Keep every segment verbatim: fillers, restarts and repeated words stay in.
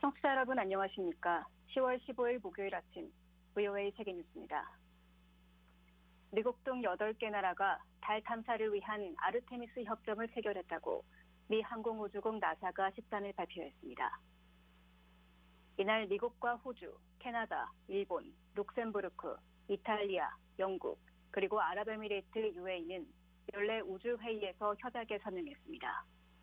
청취자 여러분 안녕하십니까? 시월 십오일 목요일 아침 브이오에이 세계뉴스입니다. 미국 등 여덟 개 나라가 달 탐사를 위한 아르테미스 협정을 체결했다고 미 항공우주국 나사가 십삼일 발표했습니다. 이날 미국과 호주, 캐나다, 일본, 룩셈부르크, 이탈리아, 영국, 그리고 아랍에미레이트 유에이는 연례 우주회의에서 협약에 서명했습니다.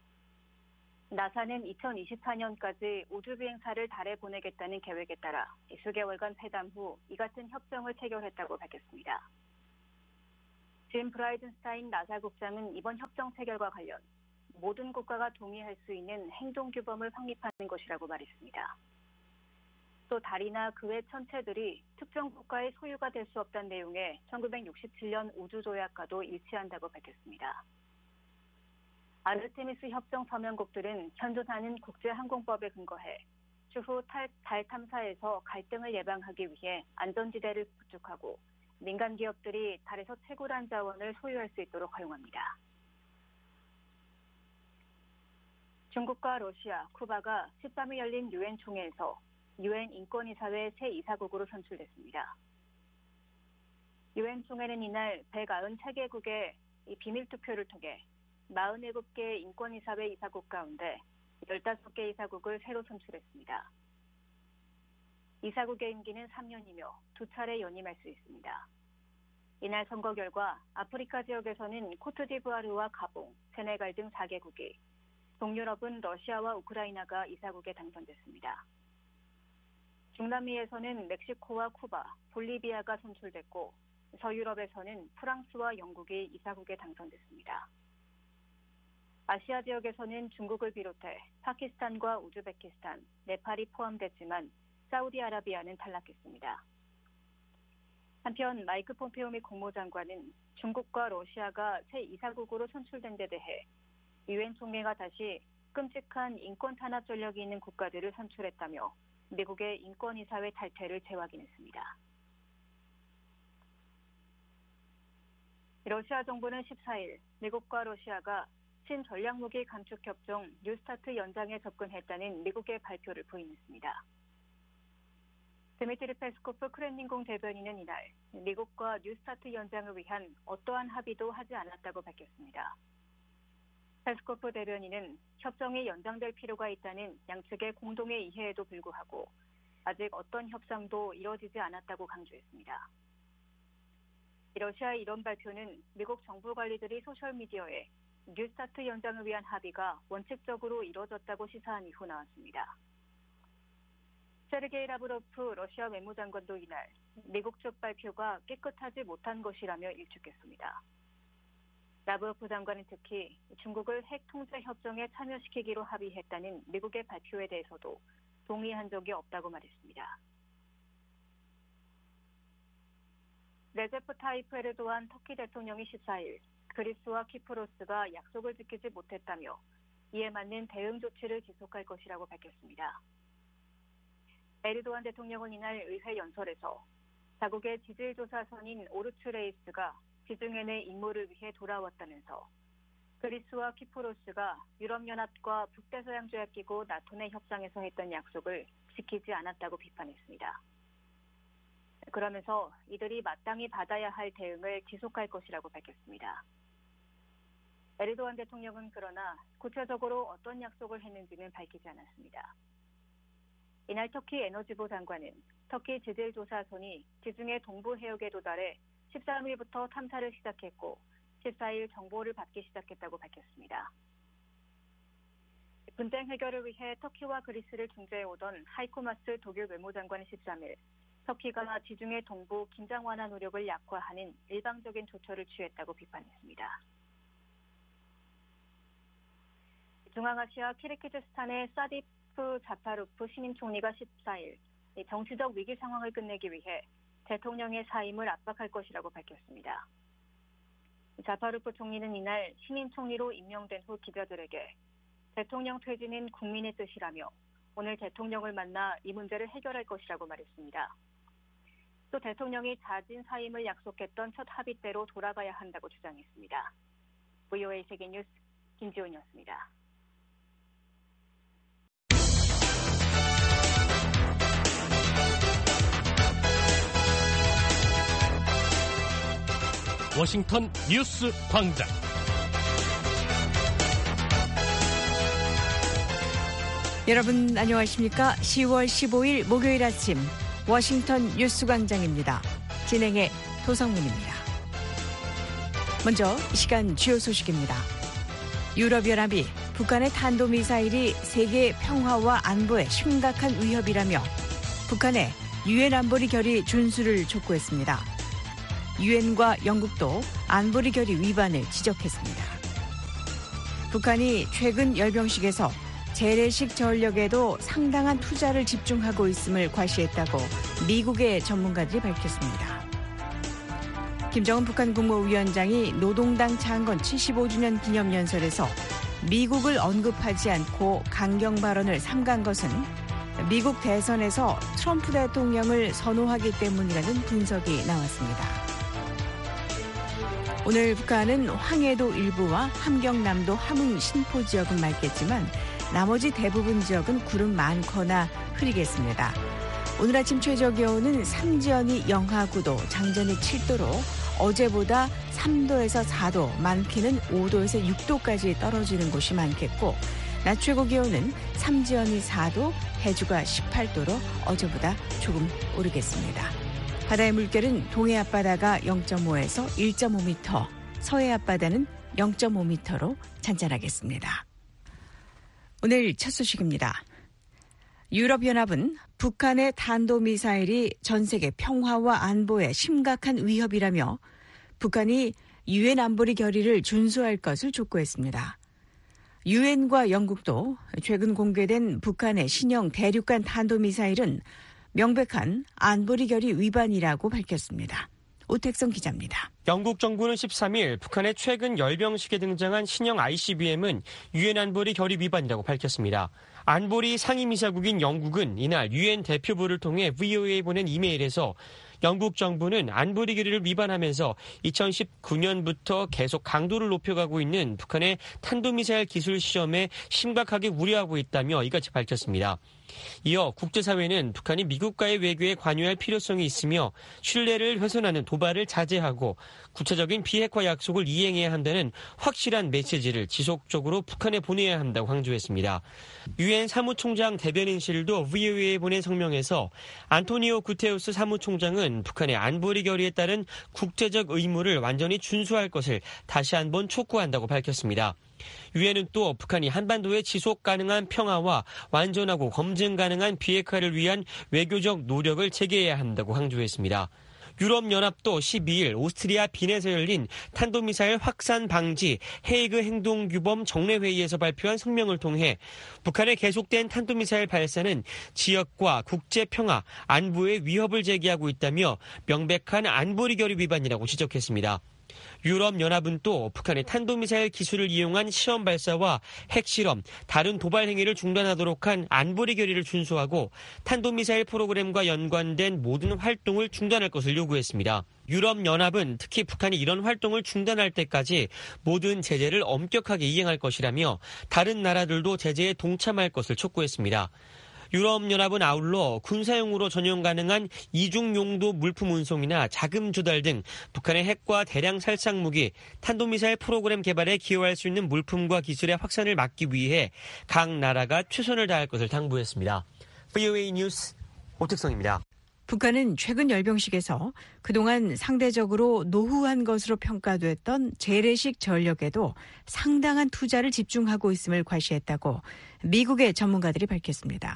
나사는 이천이십사년까지 우주비행사를 달에 보내겠다는 계획에 따라 수개월간 회담 후 이 같은 협정을 체결했다고 밝혔습니다. 짐 브라이든스타인 나사 국장은 이번 협정 체결과 관련 모든 국가가 동의할 수 있는 행동규범을 확립하는 것이라고 말했습니다. 또 달이나 그 외 천체들이 특정 국가의 소유가 될 수 없다는 내용의 천구백육십칠년 우주조약과도 일치한다고 밝혔습니다. 아르테미스 협정 서명국들은 현존하는 국제항공법에 근거해 추후 달 탐사에서 갈등을 예방하기 위해 안전지대를 구축하고 민간 기업들이 달에서 채굴한 자원을 소유할 수 있도록 허용합니다. 중국과 러시아, 쿠바가 십삼일 열린 유엔 총회에서 유엔 인권이사회 새 이사국으로 선출됐습니다. 유엔 총회는 이날 백구십삼 개국의 비밀 투표를 통해 사십칠 개 인권이사회 이사국 가운데 십오 개 이사국을 새로 선출했습니다. 이사국의 임기는 삼 년이며 두 차례 연임할 수 있습니다. 이날 선거 결과 아프리카 지역에서는 코트디부아르와 가봉, 세네갈 등 사 개국이, 동유럽은 러시아와 우크라이나가 이사국에 당선됐습니다. 중남미에서는 멕시코와 쿠바, 볼리비아가 선출됐고 서유럽에서는 프랑스와 영국이 이사국에 당선됐습니다. 아시아 지역에서는 중국을 비롯해 파키스탄과 우즈베키스탄, 네팔이 포함됐지만 사우디아라비아는 탈락했습니다. 한편 마이크 폼페오 미 국무장관은 중국과 러시아가 새 이사국으로 선출된 데 대해 유엔 총회가 다시 끔찍한 인권 탄압 전력이 있는 국가들을 선출했다며 미국의 인권이사회 탈퇴를 재확인했습니다. 러시아 정부는 십사일 미국과 러시아가 신전략무기 감축협정 뉴스타트 연장에 접근했다는 미국의 발표를 부인했습니다. 드미트리 페스코프 크렘린궁 대변인은 이날 미국과 뉴스타트 연장을 위한 어떠한 합의도 하지 않았다고 밝혔습니다. 페스코프 대변인은 협정이 연장될 필요가 있다는 양측의 공동의 이해에도 불구하고 아직 어떤 협상도 이뤄지지 않았다고 강조했습니다. 러시아의 이런 발표는 미국 정부 관리들이 소셜미디어에 뉴스타트 연장을 위한 합의가 원칙적으로 이뤄졌다고 시사한 이후 나왔습니다. 세르게이 라브로프 러시아 외무장관도 이날 미국 측 발표가 깨끗하지 못한 것이라며 일축했습니다. 라브로프 장관은 특히 중국을 핵 통제 협정에 참여시키기로 합의했다는 미국의 발표에 대해서도 동의한 적이 없다고 말했습니다. 레제프 타이프 에르도안 터키 대통령이 십사일 그리스와 키프로스가 약속을 지키지 못했다며 이에 맞는 대응 조치를 지속할 것이라고 밝혔습니다. 에르도안 대통령은 이날 의회 연설에서 자국의 지질조사선인 오르츠레이스가 지중해 내 임무를 위해 돌아왔다면서 그리스와 키프로스가 유럽연합과 북대서양조약기구 나토 내 협상에서 했던 약속을 지키지 않았다고 비판했습니다. 그러면서 이들이 마땅히 받아야 할 대응을 지속할 것이라고 밝혔습니다. 에르도안 대통령은 그러나 구체적으로 어떤 약속을 했는지는 밝히지 않았습니다. 이날 터키 에너지부 장관은 터키 지질조사선이 지중해 동부 해역에 도달해 십삼일부터 탐사를 시작했고 십사일 정보를 받기 시작했다고 밝혔습니다. 분쟁 해결을 위해 터키와 그리스를 중재해오던 하이코마스 독일 외무장관은 십삼일 터키가 지중해 동부 긴장 완화 노력을 약화하는 일방적인 조처를 취했다고 비판했습니다. 중앙아시아 키르기즈스탄의 사디프 자파루프 신임 총리가 십사일 정치적 위기 상황을 끝내기 위해 대통령의 사임을 압박할 것이라고 밝혔습니다. 자파루프 총리는 이날 신임 총리로 임명된 후 기자들에게 대통령 퇴진은 국민의 뜻이라며 오늘 대통령을 만나 이 문제를 해결할 것이라고 말했습니다. 또 대통령이 자진 사임을 약속했던 첫 합의대로 돌아가야 한다고 주장했습니다. 브이오에이 세계뉴스 김지훈이었습니다. 워싱턴 뉴스 광장. 여러분 안녕하십니까? 시월 십오일 목요일 아침 워싱턴 뉴스 광장입니다. 진행의 도성문입니다. 먼저 이 시간 주요 소식입니다. 유럽연합이 북한의 탄도미사일이 세계 평화와 안보에 심각한 위협이라며 북한의 유엔 안보리 결의 준수를 촉구했습니다. 유엔과 영국도 안보리 결의 위반을 지적했습니다. 북한이 최근 열병식에서 재래식 전력에도 상당한 투자를 집중하고 있음을 과시했다고 미국의 전문가들이 밝혔습니다. 김정은 북한 국무위원장이 노동당 창건 칠십오주년 기념연설에서 미국을 언급하지 않고 강경 발언을 삼간 것은 미국 대선에서 트럼프 대통령을 선호하기 때문이라는 분석이 나왔습니다. 오늘 북한은 황해도 일부와 함경남도 함흥 신포 지역은 맑겠지만 나머지 대부분 지역은 구름 많거나 흐리겠습니다. 오늘 아침 최저 기온은 삼지연이 영하 구도, 장전이 칠도로 어제보다 삼도에서 사도, 많게는 오도에서 육도까지 떨어지는 곳이 많겠고 낮 최고 기온은 삼지연이 사도, 해주가 십팔도로 어제보다 조금 오르겠습니다. 바다의 물결은 동해 앞바다가 영점오에서 일점오 미터, 서해 앞바다는 영점오 미터로 잔잔하겠습니다. 오늘 첫 소식입니다. 유럽연합은 북한의 탄도미사일이 전 세계 평화와 안보에 심각한 위협이라며 북한이 유엔 안보리 결의를 준수할 것을 촉구했습니다. 유엔과 영국도 최근 공개된 북한의 신형 대륙간 탄도미사일은 명백한 안보리 결의 위반이라고 밝혔습니다. 오택성 기자입니다. 영국 정부는 십삼일 북한의 최근 열병식에 등장한 신형 아이씨비엠은 유엔 안보리 결의 위반이라고 밝혔습니다. 안보리 상임이사국인 영국은 이날 유엔 대표부를 통해 브이오에이에 보낸 이메일에서 영국 정부는 안보리 결의를 위반하면서 이천십구년부터 계속 강도를 높여가고 있는 북한의 탄도미사일 기술 시험에 심각하게 우려하고 있다며 이같이 밝혔습니다. 이어 국제사회는 북한이 미국과의 외교에 관여할 필요성이 있으며 신뢰를 훼손하는 도발을 자제하고 구체적인 비핵화 약속을 이행해야 한다는 확실한 메시지를 지속적으로 북한에 보내야 한다고 강조했습니다. 유엔 사무총장 대변인실도 브이오에이에 보낸 성명에서 안토니오 구테우스 사무총장은 북한의 안보리 결의에 따른 국제적 의무를 완전히 준수할 것을 다시 한번 촉구한다고 밝혔습니다. 유엔은 또 북한이 한반도의 지속 가능한 평화와 완전하고 검증 가능한 비핵화를 위한 외교적 노력을 재개해야 한다고 강조했습니다. 유럽연합도 십이일 오스트리아 빈에서 열린 탄도미사일 확산 방지 헤이그 행동규범 정례회의에서 발표한 성명을 통해 북한의 계속된 탄도미사일 발사는 지역과 국제 평화, 안보에 위협을 제기하고 있다며 명백한 안보리 결의 위반이라고 지적했습니다. 유럽연합은 또 북한의 탄도미사일 기술을 이용한 시험 발사와 핵실험, 다른 도발 행위를 중단하도록 한 안보리 결의를 준수하고 탄도미사일 프로그램과 연관된 모든 활동을 중단할 것을 요구했습니다. 유럽연합은 특히 북한이 이런 활동을 중단할 때까지 모든 제재를 엄격하게 이행할 것이라며 다른 나라들도 제재에 동참할 것을 촉구했습니다. 유럽연합은 아울러 군사용으로 전용 가능한 이중용도 물품 운송이나 자금 조달 등 북한의 핵과 대량 살상 무기, 탄도미사일 프로그램 개발에 기여할 수 있는 물품과 기술의 확산을 막기 위해 각 나라가 최선을 다할 것을 당부했습니다. 브이오에이 뉴스 오택성입니다. 북한은 최근 열병식에서 그동안 상대적으로 노후한 것으로 평가됐던 재래식 전력에도 상당한 투자를 집중하고 있음을 과시했다고 미국의 전문가들이 밝혔습니다.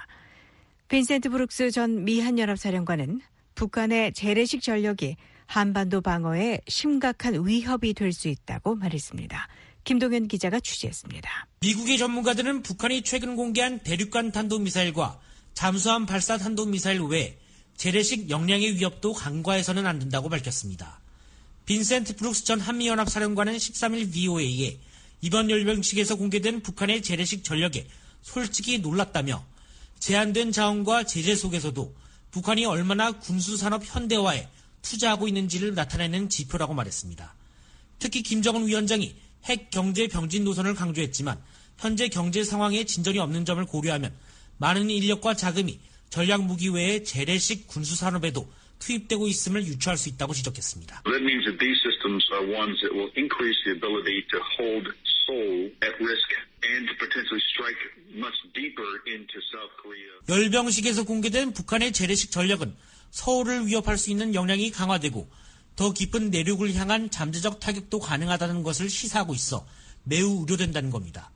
빈센트 브룩스 전 미한연합사령관은 북한의 재래식 전력이 한반도 방어에 심각한 위협이 될 수 있다고 말했습니다. 김동현 기자가 취재했습니다. 미국의 전문가들은 북한이 최근 공개한 대륙간 탄도미사일과 잠수함 발사 탄도미사일 외에 재래식 역량의 위협도 간과해서는 안 된다고 밝혔습니다. 빈센트 브룩스 전 한미연합사령관은 십삼일 브이오에이에 이번 열병식에서 공개된 북한의 재래식 전력에 솔직히 놀랐다며 제한된 자원과 제재 속에서도 북한이 얼마나 군수산업 현대화에 투자하고 있는지를 나타내는 지표라고 말했습니다. 특히 김정은 위원장이 핵 경제 병진 노선을 강조했지만 현재 경제 상황에 진전이 없는 점을 고려하면 많은 인력과 자금이 전략무기 외의 재래식 군수산업에도 투입되고 있음을 유추할 수 있다고 지적했습니다. That means that these systems are ones that will increase the ability to hold Seoul at risk and to potentially strike much deeper into South Korea. 열병식에서 공개된 북한의 재래식 전력은 서울을 위협할 수 있는 역량이 강화되고 더 깊은 내륙을 향한 잠재적 타격도 가능하다는 것을 시사하고 있어 매우 우려된다는 겁니다.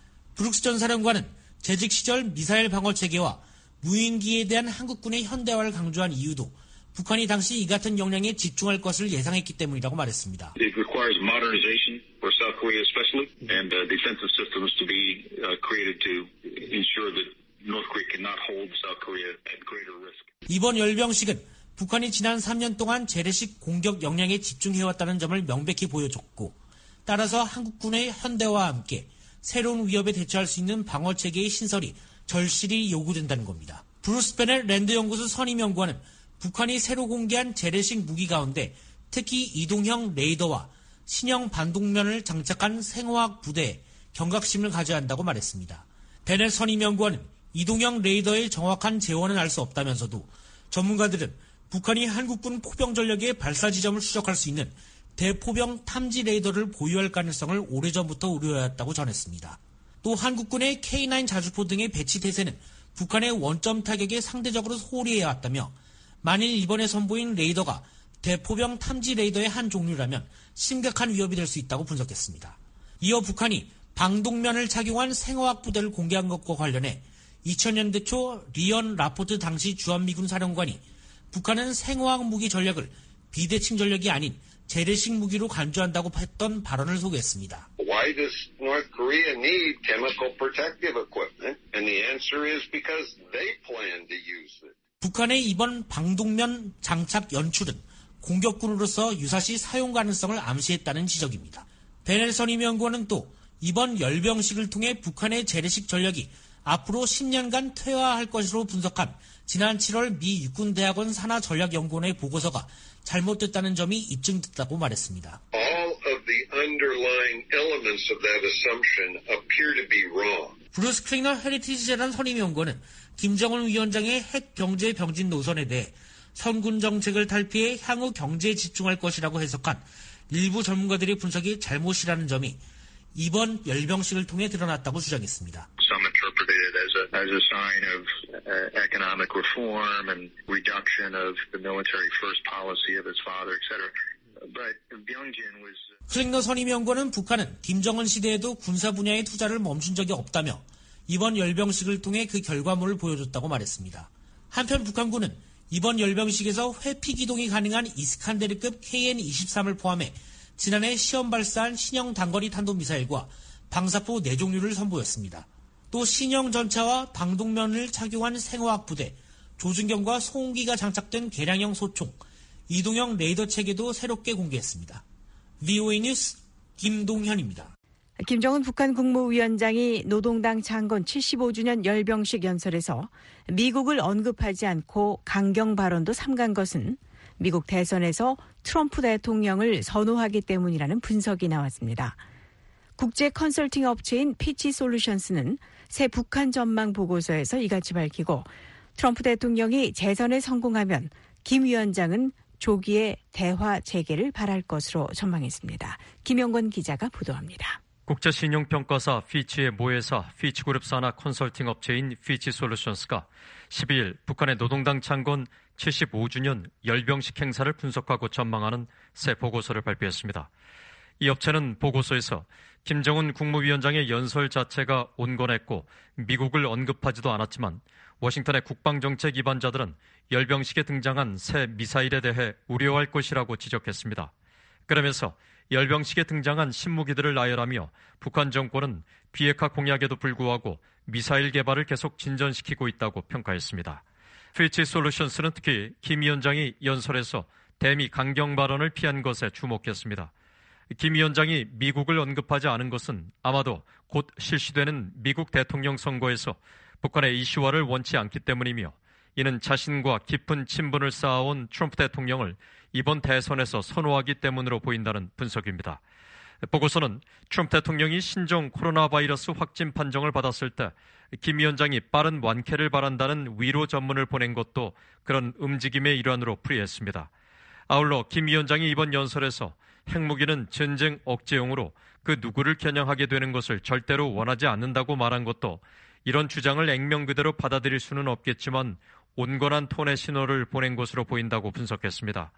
브룩스 전 사령관은 재직 시절 미사일 방어 체계와 무인기에 대한 한국군의 현대화를 강조한 이유도 북한이 당시 이 같은 역량에 집중할 것을 예상했기 때문이라고 말했습니다. It requires modernization for South Korea especially and uh, defensive systems to be uh, created to ensure that North Korea cannot hold South Korea at greater risk. 이번 열병식은 북한이 지난 삼 년 동안 재래식 공격 역량에 집중해왔다는 점을 명백히 보여줬고 따라서 한국군의 현대화와 함께 새로운 위협에 대처할 수 있는 방어체계의 신설이 절실히 요구된다는 겁니다. 브루스 베넷 랜드 연구소 선임연구원은 북한이 새로 공개한 재래식 무기 가운데 특히 이동형 레이더와 신형 반동면을 장착한 생화학 부대에 경각심을 가져야 한다고 말했습니다. 베넷 선임연구원은 이동형 레이더의 정확한 재원은 알 수 없다면서도 전문가들은 북한이 한국군 포병 전력의 발사 지점을 추적할 수 있는 대포병 탐지 레이더를 보유할 가능성을 오래전부터 우려해왔다고 전했습니다. 또 한국군의 케이 나인 자주포 등의 배치 태세는 북한의 원점 타격에 상대적으로 소홀히 해왔다며 만일 이번에 선보인 레이더가 대포병 탐지 레이더의 한 종류라면 심각한 위협이 될 수 있다고 분석했습니다. 이어 북한이 방독면을 착용한 생화학 부대를 공개한 것과 관련해 이천 년대 초 리언 라포트 당시 주한미군 사령관이 북한은 생화학 무기 전력을 비대칭 전력이 아닌 재래식 무기로 간주한다고 했던 발언을 소개했습니다. Why does North Korea need chemical protective equipment? And the answer is because they plan to use it. 북한의 이번 방독면 장착 연출은 공격군으로서 유사시 사용 가능성을 암시했다는 지적입니다. 베넬 선임연구원은 또 이번 열병식을 통해 북한의 재래식 전력이 앞으로 십 년간 퇴화할 것으로 분석한 지난 칠월 미 육군대학원 산하전략연구원의 보고서가 잘못됐다는 점이 입증됐다고 말했습니다. All of the underlying elements of that assumption appear to be wrong. 브루스 클리너 헤리티지 재단 선임연구원은 김정은 위원장의 핵 경제 병진 노선에 대해 선군 정책을 탈피해 향후 경제에 집중할 것이라고 해석한 일부 전문가들의 분석이 잘못이라는 점이 이번 열병식을 통해 드러났다고 주장했습니다. Some interpreted it as a as a sign of uh, economic reform and reduction of the military first policy of its father, et cetera. But Byungjin was 클링너 선임연구원은 북한은 김정은 시대에도 군사 분야의 투자를 멈춘 적이 없다며 이번 열병식을 통해 그 결과물을 보여줬다고 말했습니다. 한편 북한군은 이번 열병식에서 회피 기동이 가능한 이스칸데르급 케이엔 이십삼을 포함해 지난해 시험 발사한 신형 단거리 탄도미사일과 방사포 네 종류를 선보였습니다. 또 신형 전차와 방독면을 착용한 생화학 부대, 조준경과 소음기가 장착된 개량형 소총, 이동형 레이더 체계도 새롭게 공개했습니다. 브이오에이 뉴스 김동현입니다. 김정은 북한 국무위원장이 노동당 창건 칠십오 주년 열병식 연설에서 미국을 언급하지 않고 강경 발언도 삼간 것은 미국 대선에서 트럼프 대통령을 선호하기 때문이라는 분석이 나왔습니다. 국제 컨설팅 업체인 피치 솔루션스는 새 북한 전망 보고서에서 이같이 밝히고 트럼프 대통령이 재선에 성공하면 김 위원장은 조기에 대화 재개를 바랄 것으로 전망했습니다. 김영권 기자가 보도합니다. 국제신용평가사 피치의 모회사 피치그룹 산하 컨설팅 업체인 피치솔루션스가 십이일 북한의 노동당 창건 칠십오 주년 열병식 행사를 분석하고 전망하는 새 보고서를 발표했습니다. 이 업체는 보고서에서 김정은 국무위원장의 연설 자체가 온건했고 미국을 언급하지도 않았지만 워싱턴의 국방정책 입안자들은 열병식에 등장한 새 미사일에 대해 우려할 것이라고 지적했습니다. 그러면서 열병식에 등장한 신무기들을 나열하며 북한 정권은 비핵화 공약에도 불구하고 미사일 개발을 계속 진전시키고 있다고 평가했습니다. 피치 솔루션스는 특히 김 위원장이 연설에서 대미 강경 발언을 피한 것에 주목했습니다. 김 위원장이 미국을 언급하지 않은 것은 아마도 곧 실시되는 미국 대통령 선거에서 북한의 이슈화를 원치 않기 때문이며 이는 자신과 깊은 친분을 쌓아온 트럼프 대통령을 이번 대선에서 선호하기 때문으로 보인다는 분석입니다. 보고서는 트럼프 대통령이 신종 코로나 바이러스 확진 판정을 받았을 때 김 위원장이 빠른 완쾌를 바란다는 위로 전문을 보낸 것도 그런 움직임의 일환으로 풀이했습니다. 아울러 김 위원장이 이번 연설에서 핵무기는 전쟁 억제용으로 그 누구를 겨냥하게 되는 것을 절대로 원하지 않는다고 말한 것도 이런 주장을 액면 그대로 받아들일 수는 없겠지만 온건한 톤의 신호를 보낸 것으로 보인다고 분석했습니다.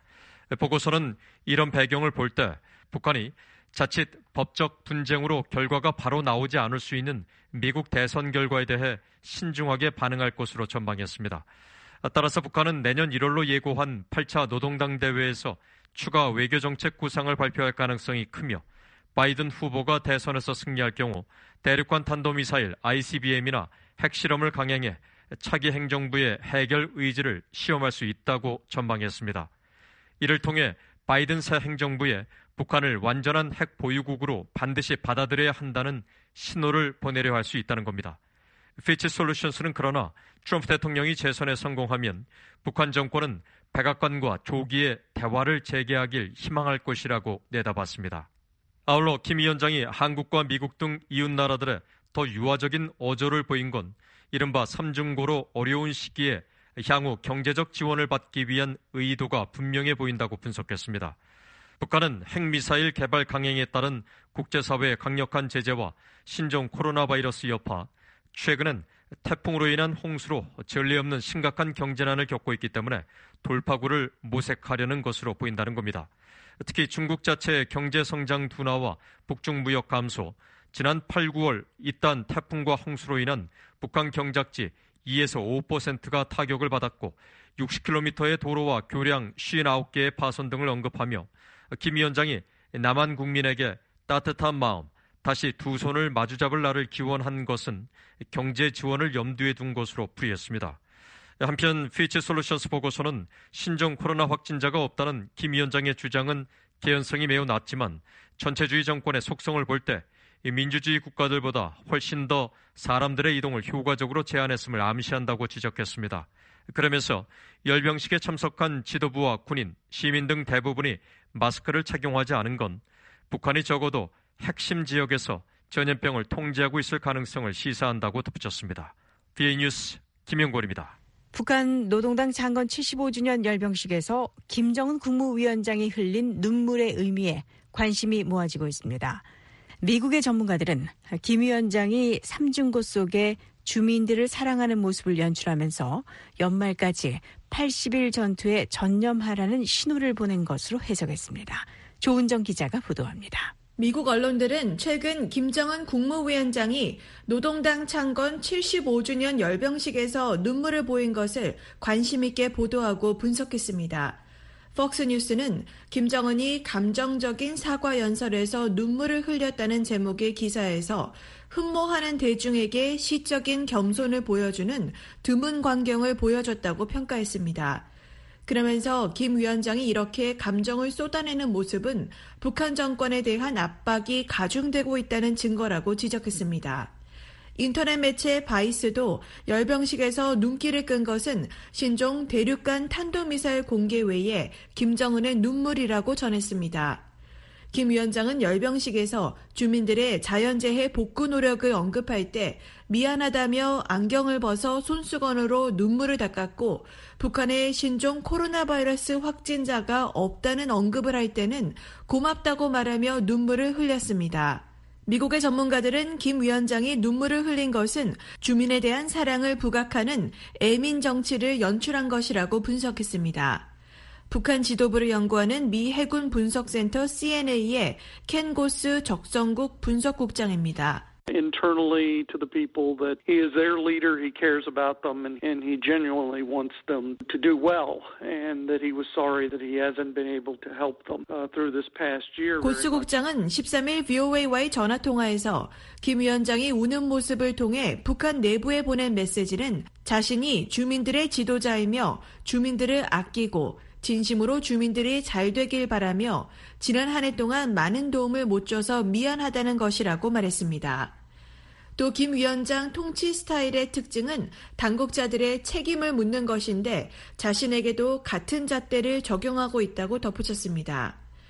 보고서는 이런 배경을 볼 때 북한이 자칫 법적 분쟁으로 결과가 바로 나오지 않을 수 있는 미국 대선 결과에 대해 신중하게 반응할 것으로 전망했습니다. 따라서 북한은 내년 일월로 예고한 팔 차 노동당 대회에서 추가 외교정책 구상을 발표할 가능성이 크며 바이든 후보가 대선에서 승리할 경우 대륙간 탄도미사일 아이씨비엠이나 핵실험을 강행해 차기 행정부의 해결 의지를 시험할 수 있다고 전망했습니다. 이를 통해 바이든 새 행정부에 북한을 완전한 핵 보유국으로 반드시 받아들여야 한다는 신호를 보내려 할 수 있다는 겁니다. 피치 솔루션스는 그러나 트럼프 대통령이 재선에 성공하면 북한 정권은 백악관과 조기에 대화를 재개하길 희망할 것이라고 내다봤습니다. 아울러 김 위원장이 한국과 미국 등 이웃 나라들의 더 유화적인 어조를 보인 건 이른바 삼중고로 어려운 시기에 향후 경제적 지원을 받기 위한 의도가 분명해 보인다고 분석했습니다. 북한은 핵미사일 개발 강행에 따른 국제사회의 강력한 제재와 신종 코로나 바이러스 여파, 최근엔 태풍으로 인한 홍수로 전례 없는 심각한 경제난을 겪고 있기 때문에 돌파구를 모색하려는 것으로 보인다는 겁니다. 특히 중국 자체의 경제성장 둔화와 북중무역 감소, 지난 팔, 구월 잇단 태풍과 홍수로 인한 북한 경작지 이에서 오 퍼센트가 타격을 받았고 육십 킬로미터의 도로와 교량 오십구 개의 파손 등을 언급하며 김 위원장이 남한 국민에게 따뜻한 마음, 다시 두 손을 마주잡을 날을 기원한 것은 경제 지원을 염두에 둔 것으로 풀이했습니다. 한편 피치 솔루션스 보고서는 신종 코로나 확진자가 없다는 김 위원장의 주장은 개연성이 매우 낮지만 전체주의 정권의 속성을 볼 때 민주주의 국가들보다 훨씬 더 사람들의 이동을 효과적으로 제한했음을 암시한다고 지적했습니다. 그러면서 열병식에 참석한 지도부와 군인, 시민 등 대부분이 마스크를 착용하지 않은 건 북한이 적어도 핵심 지역에서 전염병을 통제하고 있을 가능성을 시사한다고 덧붙였습니다. 비에이 뉴스 김영권입니다. 북한 노동당 창건 칠십오 주년 열병식에서 김정은 국무위원장이 흘린 눈물의 의미에 관심이 모아지고 있습니다. 미국의 전문가들은 김 위원장이 삼중고 속에 주민들을 사랑하는 모습을 연출하면서 연말까지 팔십 일 전투에 전념하라는 신호를 보낸 것으로 해석했습니다. 조은정 기자가 보도합니다. 미국 언론들은 최근 김정은 국무위원장이 노동당 창건 칠십오 주년 열병식에서 눈물을 보인 것을 관심 있게 보도하고 분석했습니다. 폭스뉴스는 김정은이 감정적인 사과 연설에서 눈물을 흘렸다는 제목의 기사에서 흠모하는 대중에게 시적인 겸손을 보여주는 드문 광경을 보여줬다고 평가했습니다. 그러면서 김 위원장이 이렇게 감정을 쏟아내는 모습은 북한 정권에 대한 압박이 가중되고 있다는 증거라고 지적했습니다. 인터넷 매체 바이스도 열병식에서 눈길을 끈 것은 신종 대륙간 탄도미사일 공개 외에 김정은의 눈물이라고 전했습니다. 김 위원장은 열병식에서 주민들의 자연재해 복구 노력을 언급할 때 미안하다며 안경을 벗어 손수건으로 눈물을 닦았고 북한의 신종 코로나 바이러스 확진자가 없다는 언급을 할 때는 고맙다고 말하며 눈물을 흘렸습니다. 미국의 전문가들은 김 위원장이 눈물을 흘린 것은 주민에 대한 사랑을 부각하는 애민 정치를 연출한 것이라고 분석했습니다. 북한 지도부를 연구하는 미 해군 분석센터 씨엔에이의 켄 고스 적성국 분석국장입니다. Internally to the people that he is their leader, he cares about them, and, and he genuinely wants them to do well, and that he was sorry that he hasn't been able to help them uh, through this past year. 고스 국장은 십삼 일 브이오에이와의 전화통화에서 김 위원장이 우는 모습을 통해 북한 내부에 보낸 메시지는 자신이 주민들의 지도자이며 주민들을 아끼고 진심으로 주민들이 잘 되길 바라며 지난 한 해 동안 많은 도움을 못 줘서 미안하다는 것이라고 말했습니다. 또 김 위원장 통치 스타일의 특징은 당국자들의 책임을 묻는 것인데 자신에게도 같은 잣대를 적용하고 있다고 덧붙였습니다.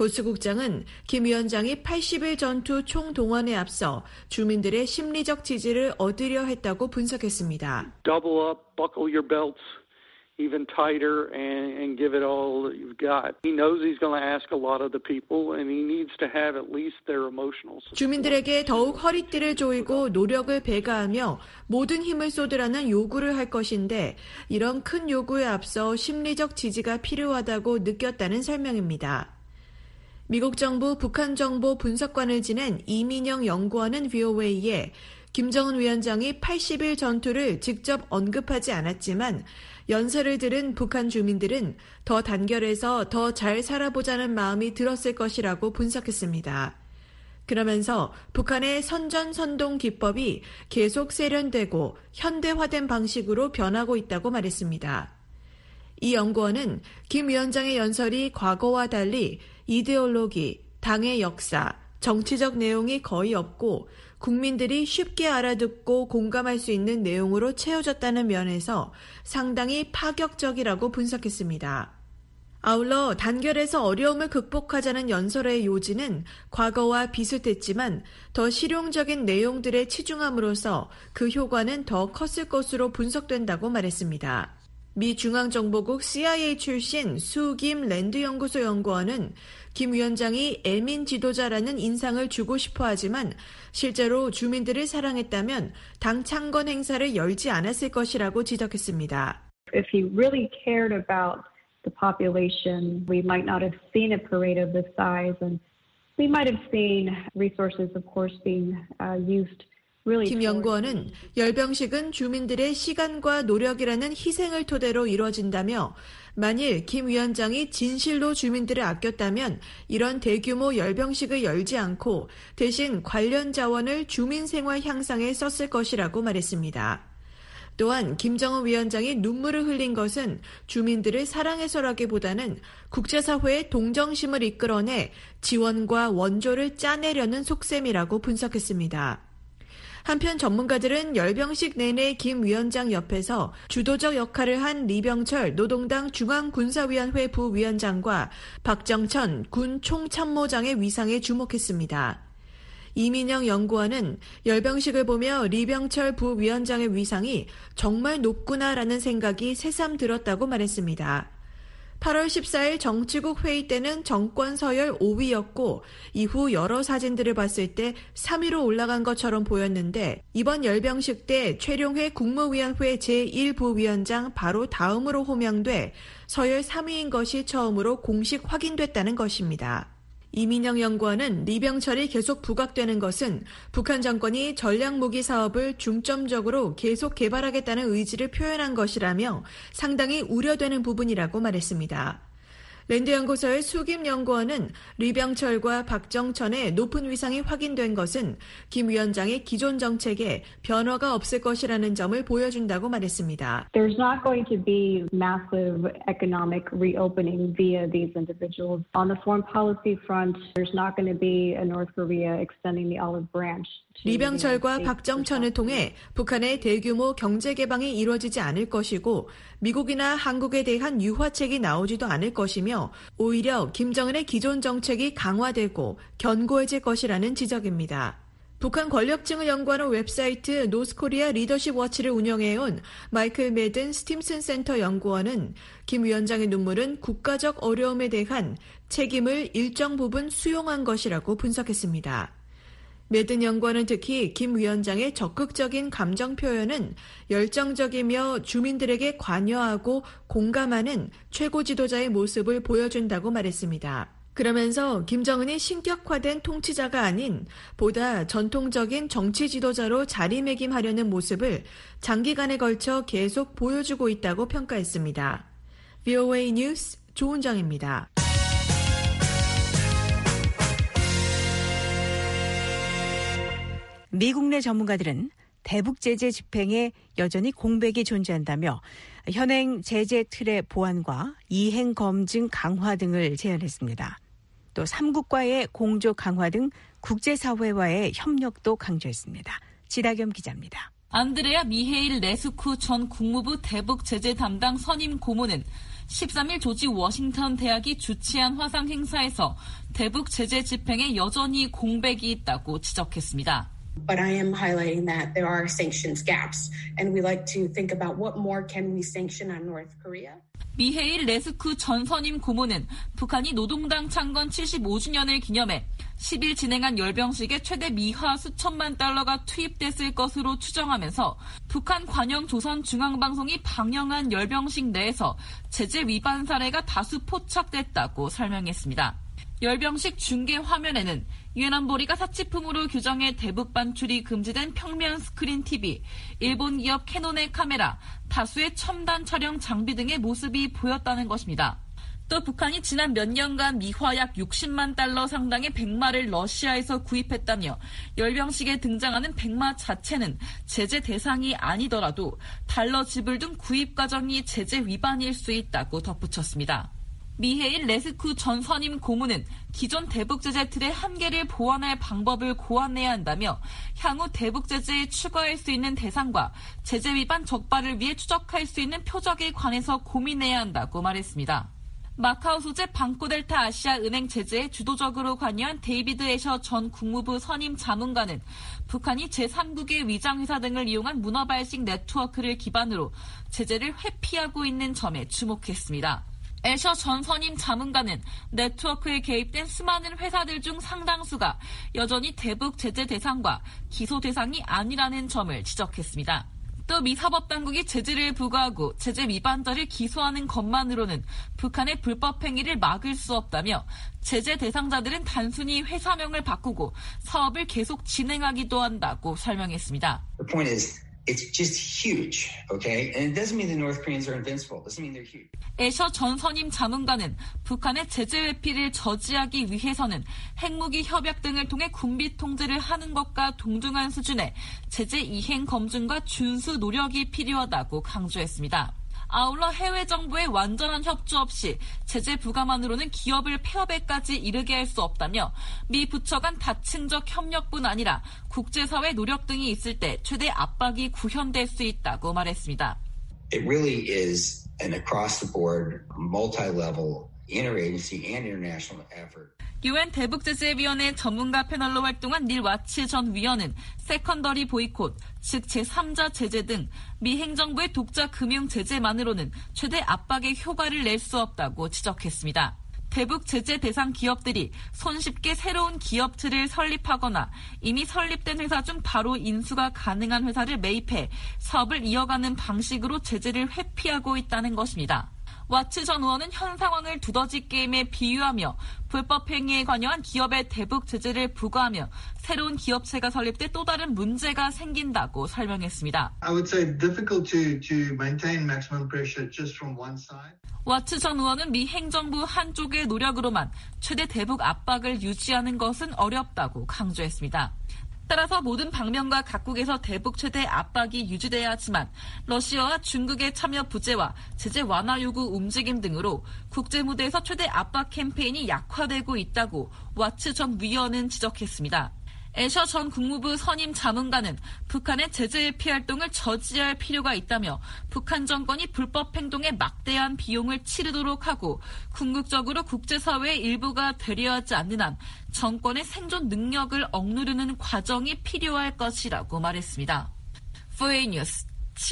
고스국장은 김 위원장이 팔십 일 전투 총동원에 앞서 주민들의 심리적 지지를 얻으려 했다고 분석했습니다. Double up, buckle your belts. Even tighter and, and give it all that you've got. He knows he's going to ask a lot of the people and he needs to have at least their emotional support. 주민들에게 더욱 허리띠를 조이고 노력을 배가하며 모든 힘을 쏟으라는 요구를 할 것인데 이런 큰 요구에 앞서 심리적 지지가 필요하다고 느꼈다는 설명입니다. 미국 정부 북한 정보 분석관을 지낸 이민영 연구원은 브이오에이에 김정은 위원장이 팔십 일 전투를 직접 언급하지 않았지만 연설을 들은 북한 주민들은 더 단결해서 더 잘 살아보자는 마음이 들었을 것이라고 분석했습니다. 그러면서 북한의 선전선동 기법이 계속 세련되고 현대화된 방식으로 변하고 있다고 말했습니다. 이 연구원은 김 위원장의 연설이 과거와 달리 이데올로기, 당의 역사, 정치적 내용이 거의 없고 국민들이 쉽게 알아듣고 공감할 수 있는 내용으로 채워졌다는 면에서 상당히 파격적이라고 분석했습니다. 아울러 단결해서 어려움을 극복하자는 연설의 요지는 과거와 비슷했지만 더 실용적인 내용들에 치중함으로써 그 효과는 더 컸을 것으로 분석된다고 말했습니다. 미 중앙정보국 씨아이에이 출신 수김 랜드연구소 연구원은 김 위원장이 애민 지도자라는 인상을 주고 싶어 하지만 실제로 주민들을 사랑했다면 당 창건 행사를 열지 않았을 것이라고 지적했습니다. If he really cared about the population, we might not have seen a parade of this size and we might have seen resources, of course, being uh, used. 김 연구원은 열병식은 주민들의 시간과 노력이라는 희생을 토대로 이루어진다며 만일 김 위원장이 진실로 주민들을 아꼈다면 이런 대규모 열병식을 열지 않고 대신 관련 자원을 주민 생활 향상에 썼을 것이라고 말했습니다. 또한 김정은 위원장이 눈물을 흘린 것은 주민들을 사랑해서라기보다는 국제사회의 동정심을 이끌어내 지원과 원조를 짜내려는 속셈이라고 분석했습니다. 한편 전문가들은 열병식 내내 김 위원장 옆에서 주도적 역할을 한 리병철 노동당 중앙군사위원회 부위원장과 박정천 군 총참모장의 위상에 주목했습니다. 이민영 연구원은 열병식을 보며 리병철 부위원장의 위상이 정말 높구나라는 생각이 새삼 들었다고 말했습니다. 팔월 십사일 정치국 회의 때는 정권 서열 오 위였고 이후 여러 사진들을 봤을 때 삼 위로 올라간 것처럼 보였는데 이번 열병식 때 최룡해 국무위원회 제일 부위원장 바로 다음으로 호명돼 서열 삼 위인 것이 처음으로 공식 확인됐다는 것입니다. 이민영 연구원은 리병철이 계속 부각되는 것은 북한 정권이 전략무기 사업을 중점적으로 계속 개발하겠다는 의지를 표현한 것이라며 상당히 우려되는 부분이라고 말했습니다. 랜드연구소의 수김 연구원은 리병철과 박정천의 높은 위상이 확인된 것은 김 위원장의 기존 정책에 변화가 없을 것이라는 점을 보여준다고 말했습니다. There's not going to be massive economic reopening via these individuals. On the foreign policy front, there's not going to be a North Korea extending the olive branch. 리병철과 박정천을 통해 북한의 대규모 경제 개방이 이루어지지 않을 것이고 미국이나 한국에 대한 유화책이 나오지도 않을 것이며 오히려 김정은의 기존 정책이 강화되고 견고해질 것이라는 지적입니다. 북한 권력층을 연구하는 웹사이트 노스코리아 리더십 워치를 운영해온 마이클 매든 스팀슨 센터 연구원은 김 위원장의 눈물은 국가적 어려움에 대한 책임을 일정 부분 수용한 것이라고 분석했습니다. 매든 연구원은 특히 김 위원장의 적극적인 감정 표현은 열정적이며 주민들에게 관여하고 공감하는 최고 지도자의 모습을 보여준다고 말했습니다. 그러면서 김정은이 신격화된 통치자가 아닌 보다 전통적인 정치 지도자로 자리매김하려는 모습을 장기간에 걸쳐 계속 보여주고 있다고 평가했습니다. 브이오에이 뉴스 조은정입니다. 미국 내 전문가들은 대북 제재 집행에 여전히 공백이 존재한다며 현행 제재 틀의 보완과 이행 검증 강화 등을 제안했습니다. 또 삼국과의 공조 강화 등 국제사회와의 협력도 강조했습니다. 지다겸 기자입니다. 안드레아 미헤일 레스쿠 전 국무부 대북 제재 담당 선임 고문은 십삼 일 조지 워싱턴 대학이 주최한 화상 행사에서 대북 제재 집행에 여전히 공백이 있다고 지적했습니다. But I am highlighting that there are sanctions gaps, and we like to think about what more can we sanction on North Korea. 미헤일 레스쿠 전 선임 고문은 북한이 노동당 창건 칠십오 주년을 기념해 십 일 진행한 열병식에 최대 미화 수천만 달러가 투입됐을 것으로 추정하면서 북한 관영 조선중앙방송이 방영한 열병식 내에서 제재 위반 사례가 다수 포착됐다고 설명했습니다. 열병식 중계 화면에는 유엔 안보리가 사치품으로 규정해 대북 반출이 금지된 평면 스크린 티비, 일본 기업 캐논의 카메라, 다수의 첨단 촬영 장비 등의 모습이 보였다는 것입니다. 또 북한이 지난 몇 년간 미화 약 육십만 달러 상당의 백마를 러시아에서 구입했다며 열병식에 등장하는 백마 자체는 제재 대상이 아니더라도 달러 지불 등 구입 과정이 제재 위반일 수 있다고 덧붙였습니다. 미헤일 레스쿠 전 선임 고문은 기존 대북 제재 틀의 한계를 보완할 방법을 고안해야 한다며 향후 대북 제재에 추가할 수 있는 대상과 제재 위반 적발을 위해 추적할 수 있는 표적에 관해서 고민해야 한다고 말했습니다. 마카오 소재 방코델타 아시아 은행 제재에 주도적으로 관여한 데이비드 애셔 전 국무부 선임 자문관은 북한이 제삼국의 위장회사 등을 이용한 문어발식 네트워크를 기반으로 제재를 회피하고 있는 점에 주목했습니다. 애셔 전 선임 자문관은 네트워크에 개입된 수많은 회사들 중 상당수가 여전히 대북 제재 대상과 기소 대상이 아니라는 점을 지적했습니다. 또 미 사법당국이 제재를 부과하고 제재 위반자를 기소하는 것만으로는 북한의 불법 행위를 막을 수 없다며 제재 대상자들은 단순히 회사명을 바꾸고 사업을 계속 진행하기도 한다고 설명했습니다. The point is, it's just huge, okay? And it doesn't mean the North Koreans are invincible. It doesn't mean they're huge. 애셔 전 선임 자문관은 북한의 제재 회피를 저지하기 위해서는 핵무기 협약 등을 통해 군비 통제를 하는 것과 동등한 수준의 제재 이행 검증과 준수 노력이 필요하다고 강조했습니다. 아울러 해외 정부의 완전한 협조 없이 제재 부과만으로는 기업을 폐업에까지 이르게 할 수 없다며 미 부처 간 다층적 협력뿐 아니라 국제사회 노력 등이 있을 때 최대 압박이 구현될 수 있다고 말했습니다. It really is an across-the-board, multi-level, interagency and international effort. 유엔 대북제재위원회 전문가 패널로 활동한 닐 와츠 전 위원은 세컨더리 보이콧, 즉 제삼자 제재 등 미 행정부의 독자 금융 제재만으로는 최대 압박의 효과를 낼 수 없다고 지적했습니다. 대북 제재 대상 기업들이 손쉽게 새로운 기업체를 설립하거나 이미 설립된 회사 중 바로 인수가 가능한 회사를 매입해 사업을 이어가는 방식으로 제재를 회피하고 있다는 것입니다. 와츠 전 의원은 현 상황을 두더지 게임에 비유하며 불법 행위에 관여한 기업에 대북 제재를 부과하며 새로운 기업체가 설립돼 또 다른 문제가 생긴다고 설명했습니다. I would say difficult to to maintain maximum pressure just from one side. 와츠 전 의원은 미 행정부 한쪽의 노력으로만 최대 대북 압박을 유지하는 것은 어렵다고 강조했습니다. 따라서 모든 방면과 각국에서 대북 최대 압박이 유지돼야 하지만 러시아와 중국의 참여 부재와 제재 완화 요구 움직임 등으로 국제 무대에서 최대 압박 캠페인이 약화되고 있다고 와츠 전 위원은 지적했습니다. 애셔 전 국무부 선임 자문관은 북한의 제재 회피 활동을 저지할 필요가 있다며 북한 정권이 불법 행동에 막대한 비용을 치르도록 하고 궁극적으로 국제사회의 일부가 되려 하지 않는 한 정권의 생존 능력을 억누르는 과정이 필요할 것이라고 말했습니다. 포에이 뉴스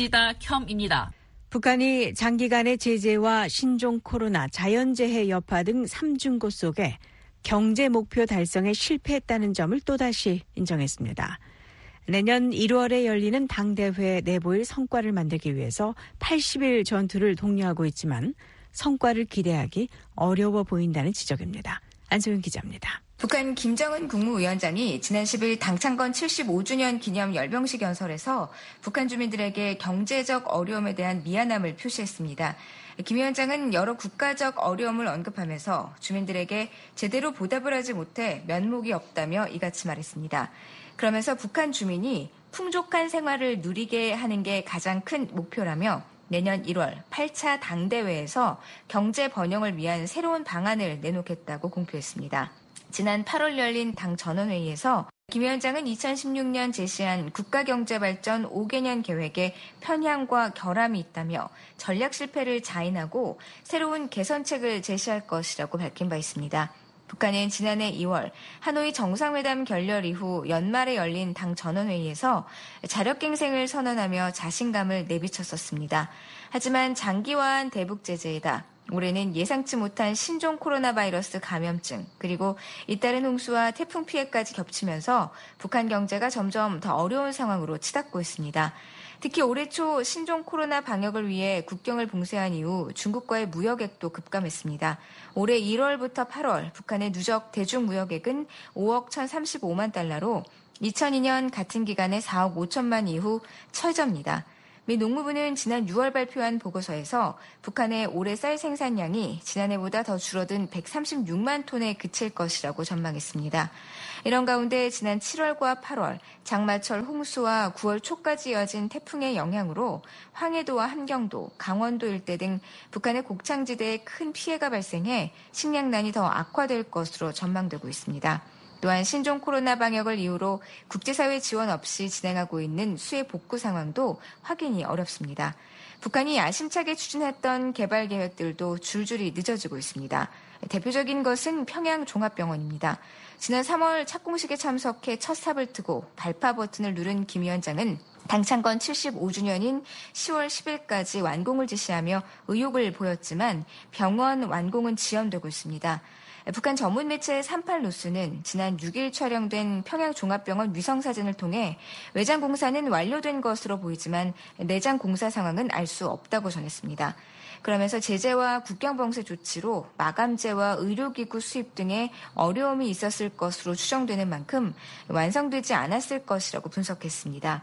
지다켬입니다. 북한이 장기간의 제재와 신종 코로나, 자연재해 여파 등 삼중고 속에 경제 목표 달성에 실패했다는 점을 또다시 인정했습니다. 내년 일월에 열리는 당대회에 내보일 성과를 만들기 위해서 팔십 일 전투를 독려하고 있지만 성과를 기대하기 어려워 보인다는 지적입니다. 안소영 기자입니다. 북한 김정은 국무위원장이 지난 십 일 당창건 칠십오 주년 기념 열병식 연설에서 북한 주민들에게 경제적 어려움에 대한 미안함을 표시했습니다. 김 위원장은 여러 국가적 어려움을 언급하면서 주민들에게 제대로 보답을 하지 못해 면목이 없다며 이같이 말했습니다. 그러면서 북한 주민이 풍족한 생활을 누리게 하는 게 가장 큰 목표라며 내년 일월 팔 차 당대회에서 경제 번영을 위한 새로운 방안을 내놓겠다고 공표했습니다. 지난 팔월 열린 당 전원회의에서 김 위원장은 이천십육 년 제시한 국가경제발전 오 개년 계획에 편향과 결함이 있다며 전략 실패를 자인하고 새로운 개선책을 제시할 것이라고 밝힌 바 있습니다. 북한은 지난해 이월 하노이 정상회담 결렬 이후 연말에 열린 당 전원회의에서 자력갱생을 선언하며 자신감을 내비쳤었습니다. 하지만 장기화한 대북 제재이다. 올해는 예상치 못한 신종 코로나 바이러스 감염증 그리고 잇따른 홍수와 태풍 피해까지 겹치면서 북한 경제가 점점 더 어려운 상황으로 치닫고 있습니다. 특히 올해 초 신종 코로나 방역을 위해 국경을 봉쇄한 이후 중국과의 무역액도 급감했습니다. 올해 일월부터 팔월 북한의 누적 대중무역액은 오억 천삼십오만 달러로 이천이 년 같은 기간에 사억 오천만 이후 최저입니다. 미 농무부는 지난 유월 발표한 보고서에서 북한의 올해 쌀 생산량이 지난해보다 더 줄어든 백삼십육만 톤에 그칠 것이라고 전망했습니다. 이런 가운데 지난 칠월과 팔월 장마철 홍수와 구월 초까지 이어진 태풍의 영향으로 황해도와 함경도, 강원도 일대 등 북한의 곡창지대에 큰 피해가 발생해 식량난이 더 악화될 것으로 전망되고 있습니다. 또한 신종 코로나 방역을 이유로 국제사회 지원 없이 진행하고 있는 수해 복구 상황도 확인이 어렵습니다. 북한이 야심차게 추진했던 개발 계획들도 줄줄이 늦어지고 있습니다. 대표적인 것은 평양 종합병원입니다. 지난 삼월 착공식에 참석해 첫 삽을 트고 발파 버튼을 누른 김 위원장은 당 창건 칠십오 주년인 시월 십일까지 완공을 지시하며 의욕을 보였지만 병원 완공은 지연되고 있습니다. 북한 전문 매체 삼십팔 뉴스는 지난 육 일 촬영된 평양종합병원 위성사진을 통해 외장 공사는 완료된 것으로 보이지만 내장 공사 상황은 알 수 없다고 전했습니다. 그러면서 제재와 국경봉쇄 조치로 마감재와 의료기구 수입 등의 어려움이 있었을 것으로 추정되는 만큼 완성되지 않았을 것이라고 분석했습니다.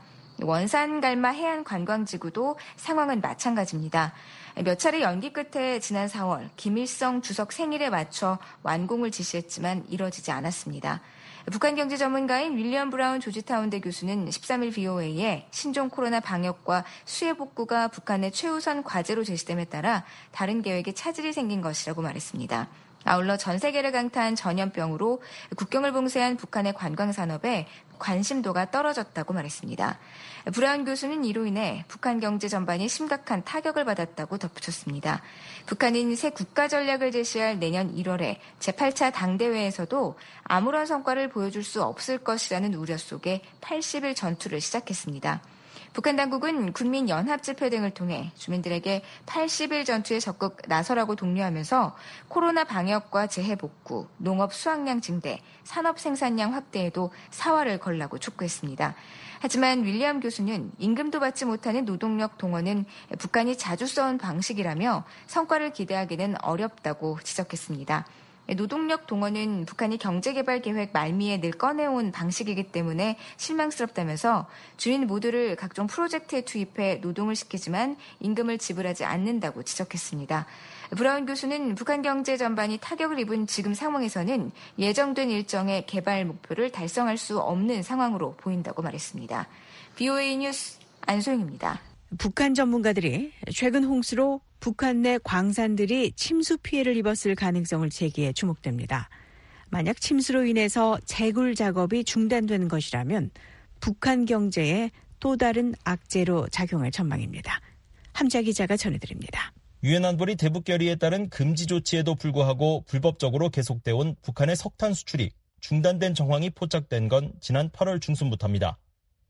원산 갈마 해안관광지구도 상황은 마찬가지입니다. 몇 차례 연기 끝에 지난 사월 김일성 주석 생일에 맞춰 완공을 지시했지만 이뤄지지 않았습니다. 북한 경제 전문가인 윌리엄 브라운 조지타운대 교수는 십삼 일 브이오에이에 신종 코로나 방역과 수해 복구가 북한의 최우선 과제로 제시됨에 따라 다른 계획에 차질이 생긴 것이라고 말했습니다. 아울러 전 세계를 강타한 전염병으로 국경을 봉쇄한 북한의 관광산업에 관심도가 떨어졌다고 말했습니다. 브라운 교수는 이로 인해 북한 경제 전반이 심각한 타격을 받았다고 덧붙였습니다. 북한은 새 국가 전략을 제시할 내년 일월에 제팔 차 당대회에서도 아무런 성과를 보여줄 수 없을 것이라는 우려 속에 팔십 일 전투를 시작했습니다. 북한 당국은 군민 연합 집회 등을 통해 주민들에게 팔십 일 전투에 적극 나서라고 독려하면서 코로나 방역과 재해 복구, 농업 수확량 증대, 산업 생산량 확대에도 사활을 걸라고 촉구했습니다. 하지만 윌리엄 교수는 임금도 받지 못하는 노동력 동원은 북한이 자주 써온 방식이라며 성과를 기대하기는 어렵다고 지적했습니다. 노동력 동원은 북한이 경제개발 계획 말미에 늘 꺼내온 방식이기 때문에 실망스럽다면서 주민 모두를 각종 프로젝트에 투입해 노동을 시키지만 임금을 지불하지 않는다고 지적했습니다. 브라운 교수는 북한 경제 전반이 타격을 입은 지금 상황에서는 예정된 일정의 개발 목표를 달성할 수 없는 상황으로 보인다고 말했습니다. 브이오에이 뉴스 안소영입니다. 북한 전문가들이 최근 홍수로 북한 내 광산들이 침수 피해를 입었을 가능성을 제기해 주목됩니다. 만약 침수로 인해서 재굴 작업이 중단되는 것이라면 북한 경제에 또 다른 악재로 작용할 전망입니다. 함자 기자가 전해드립니다. 유엔 안보리 대북 결의에 따른 금지 조치에도 불구하고 불법적으로 계속돼온 북한의 석탄 수출이 중단된 정황이 포착된 건 지난 팔월 중순부터입니다.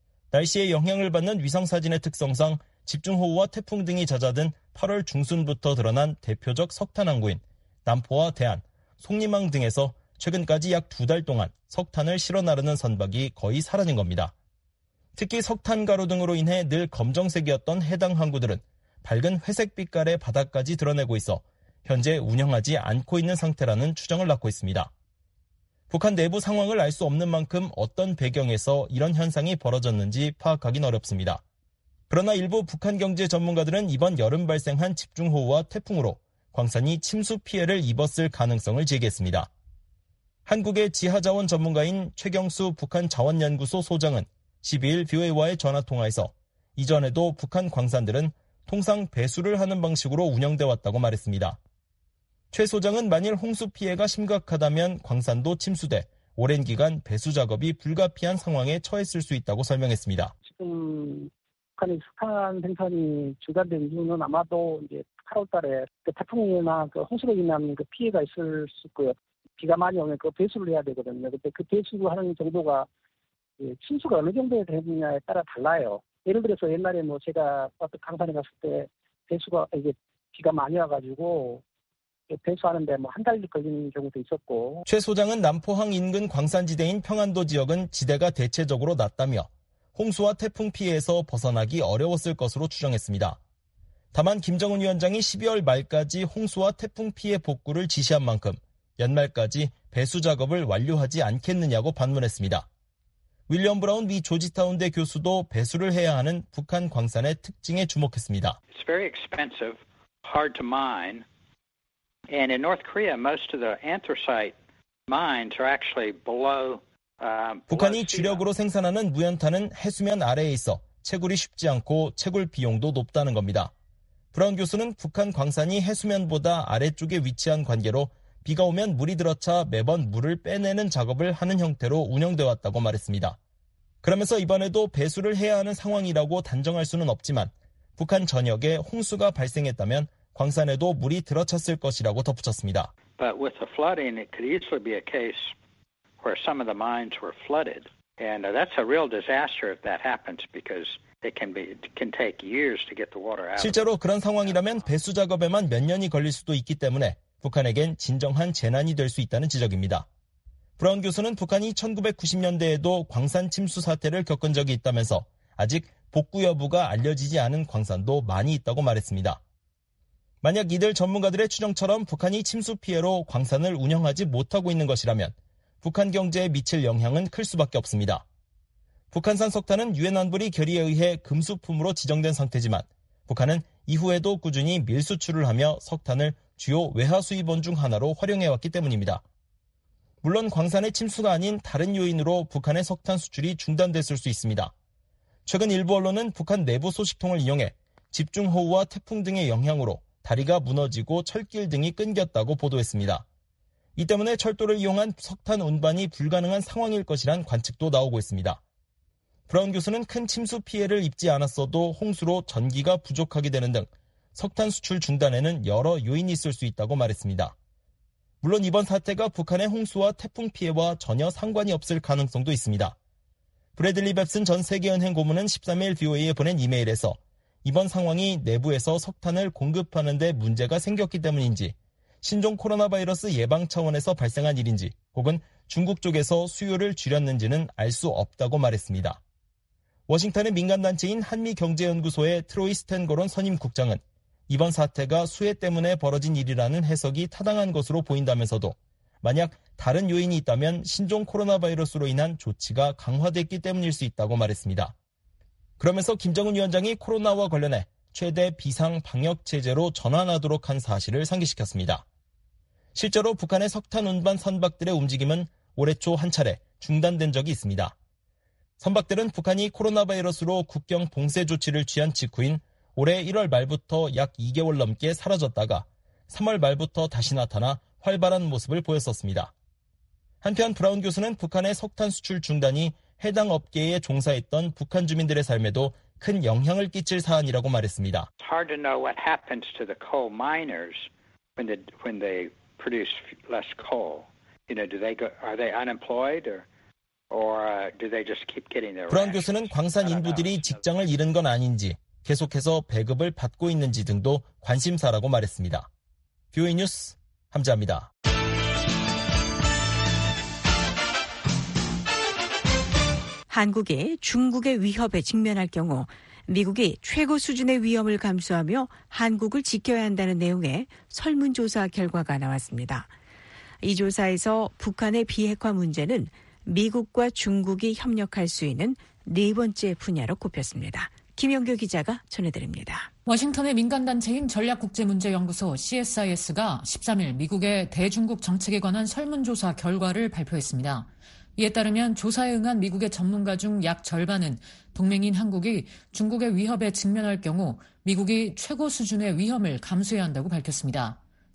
날씨에 영향을 받는 위성사진의 특성상 집중호우와 태풍 등이 잦아든 팔월 중순부터 드러난 대표적 석탄 항구인 남포와 대안, 속리망 등에서 최근까지 약 두 달 동안 석탄을 실어 나르는 선박이 거의 사라진 겁니다. 특히 석탄 가루 등으로 인해 늘 검정색이었던 해당 항구들은 밝은 회색빛깔의 바닥까지 드러내고 있어 현재 운영하지 않고 있는 상태라는 추정을 낳고 있습니다. 북한 내부 상황을 알 수 없는 만큼 어떤 배경에서 이런 현상이 벌어졌는지 파악하긴 어렵습니다. 그러나 일부 북한 경제 전문가들은 이번 여름 발생한 집중호우와 태풍으로 광산이 침수 피해를 입었을 가능성을 제기했습니다. 한국의 지하자원 전문가인 최경수 북한 자원연구소 소장은 십이 일 브이오에이와의 전화통화에서 이전에도 북한 광산들은 통상 배수를 하는 방식으로 운영돼 왔다고 말했습니다. 최 소장은 만일 홍수 피해가 심각하다면 광산도 침수돼 오랜 기간 배수 작업이 불가피한 상황에 처했을 수 있다고 설명했습니다. 지금 북한의 석탄 생산이 중단된 이유는 아마도 이제 팔월 달에 그 태풍이나 그 홍수로 인한 그 피해가 있을 수 있고요. 비가 많이 오면 그 배수를 해야 되거든요. 근데 그 배수하는 정도가 침수가 어느 정도에 되느냐에 따라 달라요. 예를 들어서 옛날에 뭐 제가 강산에 갔을 때 배수가 이게 비가 많이 와가지고 배수하는데 뭐 한 달 걸리는 경우도 있었고. 최 소장은 남포항 인근 광산지대인 평안도 지역은 지대가 대체적으로 낮다며 홍수와 태풍 피해에서 벗어나기 어려웠을 것으로 추정했습니다. 다만 김정은 위원장이 십이월 말까지 홍수와 태풍 피해 복구를 지시한 만큼 연말까지 배수 작업을 완료하지 않겠느냐고 반문했습니다. 윌리엄 브라운 미 조지타운대 교수도 배수를 해야 하는 북한 광산의 특징에 주목했습니다. It's very expensive, hard to mine, and in North Korea, most of the anthracite mines are actually below. Uh, 북한이 주력으로 생산하는 무연탄은 해수면 아래에 있어 채굴이 쉽지 않고 채굴 비용도 높다는 겁니다. 브라운 교수는 북한 광산이 해수면보다 아래쪽에 위치한 관계로 비가 오면 물이 들어차 매번 물을 빼내는 작업을 하는 형태로 운영돼 왔다고 말했습니다. 그러면서 이번에도 배수를 해야 하는 상황이라고 단정할 수는 없지만 북한 전역에 홍수가 발생했다면 광산에도 물이 들어찼을 것이라고 덧붙였습니다. But with the flooding, it could easily be a case where some of the mines were flooded, and that's a real disaster if that happens because it can be it can take years to get the water out. 실제로 그런 상황이라면 배수 작업에만 몇 년이 걸릴 수도 있기 때문에 북한에겐 진정한 재난이 될 수 있다는 지적입니다. 브라운 교수는 북한이 천구백구십 년대에도 광산 침수 사태를 겪은 적이 있다면서 아직 복구 여부가 알려지지 않은 광산도 많이 있다고 말했습니다. 만약 이들 전문가들의 추정처럼 북한이 침수 피해로 광산을 운영하지 못하고 있는 것이라면 북한 경제에 미칠 영향은 클 수밖에 없습니다. 북한산 석탄은 유엔 안보리 결의에 의해 금수품으로 지정된 상태지만 북한은 이후에도 꾸준히 밀수출을 하며 석탄을 주요 외화 수입원 중 하나로 활용해왔기 때문입니다. 물론 광산의 침수가 아닌 다른 요인으로 북한의 석탄 수출이 중단됐을 수 있습니다. 최근 일부 언론은 북한 내부 소식통을 이용해 집중호우와 태풍 등의 영향으로 다리가 무너지고 철길 등이 끊겼다고 보도했습니다. 이 때문에 철도를 이용한 석탄 운반이 불가능한 상황일 것이란 관측도 나오고 있습니다. 브라운 교수는 큰 침수 피해를 입지 않았어도 홍수로 전기가 부족하게 되는 등 석탄 수출 중단에는 여러 요인이 있을 수 있다고 말했습니다. 물론 이번 사태가 북한의 홍수와 태풍 피해와 전혀 상관이 없을 가능성도 있습니다. 브래들리 뱁슨 전 세계은행 고문은 십삼 일 브이오에이에 보낸 이메일에서 이번 상황이 내부에서 석탄을 공급하는 데 문제가 생겼기 때문인지 신종 코로나 바이러스 예방 차원에서 발생한 일인지 혹은 중국 쪽에서 수요를 줄였는지는 알 수 없다고 말했습니다. 워싱턴의 민간단체인 한미경제연구소의 트로이 스탠거론 선임국장은 이번 사태가 수해 때문에 벌어진 일이라는 해석이 타당한 것으로 보인다면서도 만약 다른 요인이 있다면 신종 코로나 바이러스로 인한 조치가 강화됐기 때문일 수 있다고 말했습니다. 그러면서 김정은 위원장이 코로나와 관련해 최대 비상 방역 체제로 전환하도록 한 사실을 상기시켰습니다. 실제로 북한의 석탄 운반 선박들의 움직임은 올해 초 한 차례 중단된 적이 있습니다. 선박들은 북한이 코로나 바이러스로 국경 봉쇄 조치를 취한 직후인 올해 일월 말부터 약 이 개월 넘게 사라졌다가 삼월 말부터 다시 나타나 활발한 모습을 보였었습니다. 한편 브라운 교수는 북한의 석탄 수출 중단이 해당 업계에 종사했던 북한 주민들의 삶에도 큰 영향을 끼칠 사안이라고 말했습니다. It's hard to know what happens to the coal miners when they when they produce less coal. You know, do they go, are they unemployed or or do they just keep getting their? 브라운 교수는 광산 인부들이 직장을 잃은 건 아닌지 계속해서 배급을 받고 있는지 등도 관심사라고 말했습니다. 브이오에이 뉴스 함자입니다. 한국이 중국의 위협에 직면할 경우 미국이 최고 수준의 위험을 감수하며 한국을 지켜야 한다는 내용의 설문조사 결과가 나왔습니다. 이 조사에서 북한의 비핵화 문제는 미국과 중국이 협력할 수 있는 네 번째 분야로 꼽혔습니다. 김영규 기자가 전해드립니다. 워싱턴의 민간단체인 전략국제문제연구소 씨에스아이에스가 십삼 일 미국의 대중국 정책에 관한 설문조사 결과를 발표했습니다. 이에 따르면 조사에 응한 미국의 전문가 중 약 절반은 동맹인 한국이 중국의 위협에 직면할 경우 미국이 최고 수준의 위험을 감수해야 한다고 밝혔습니다.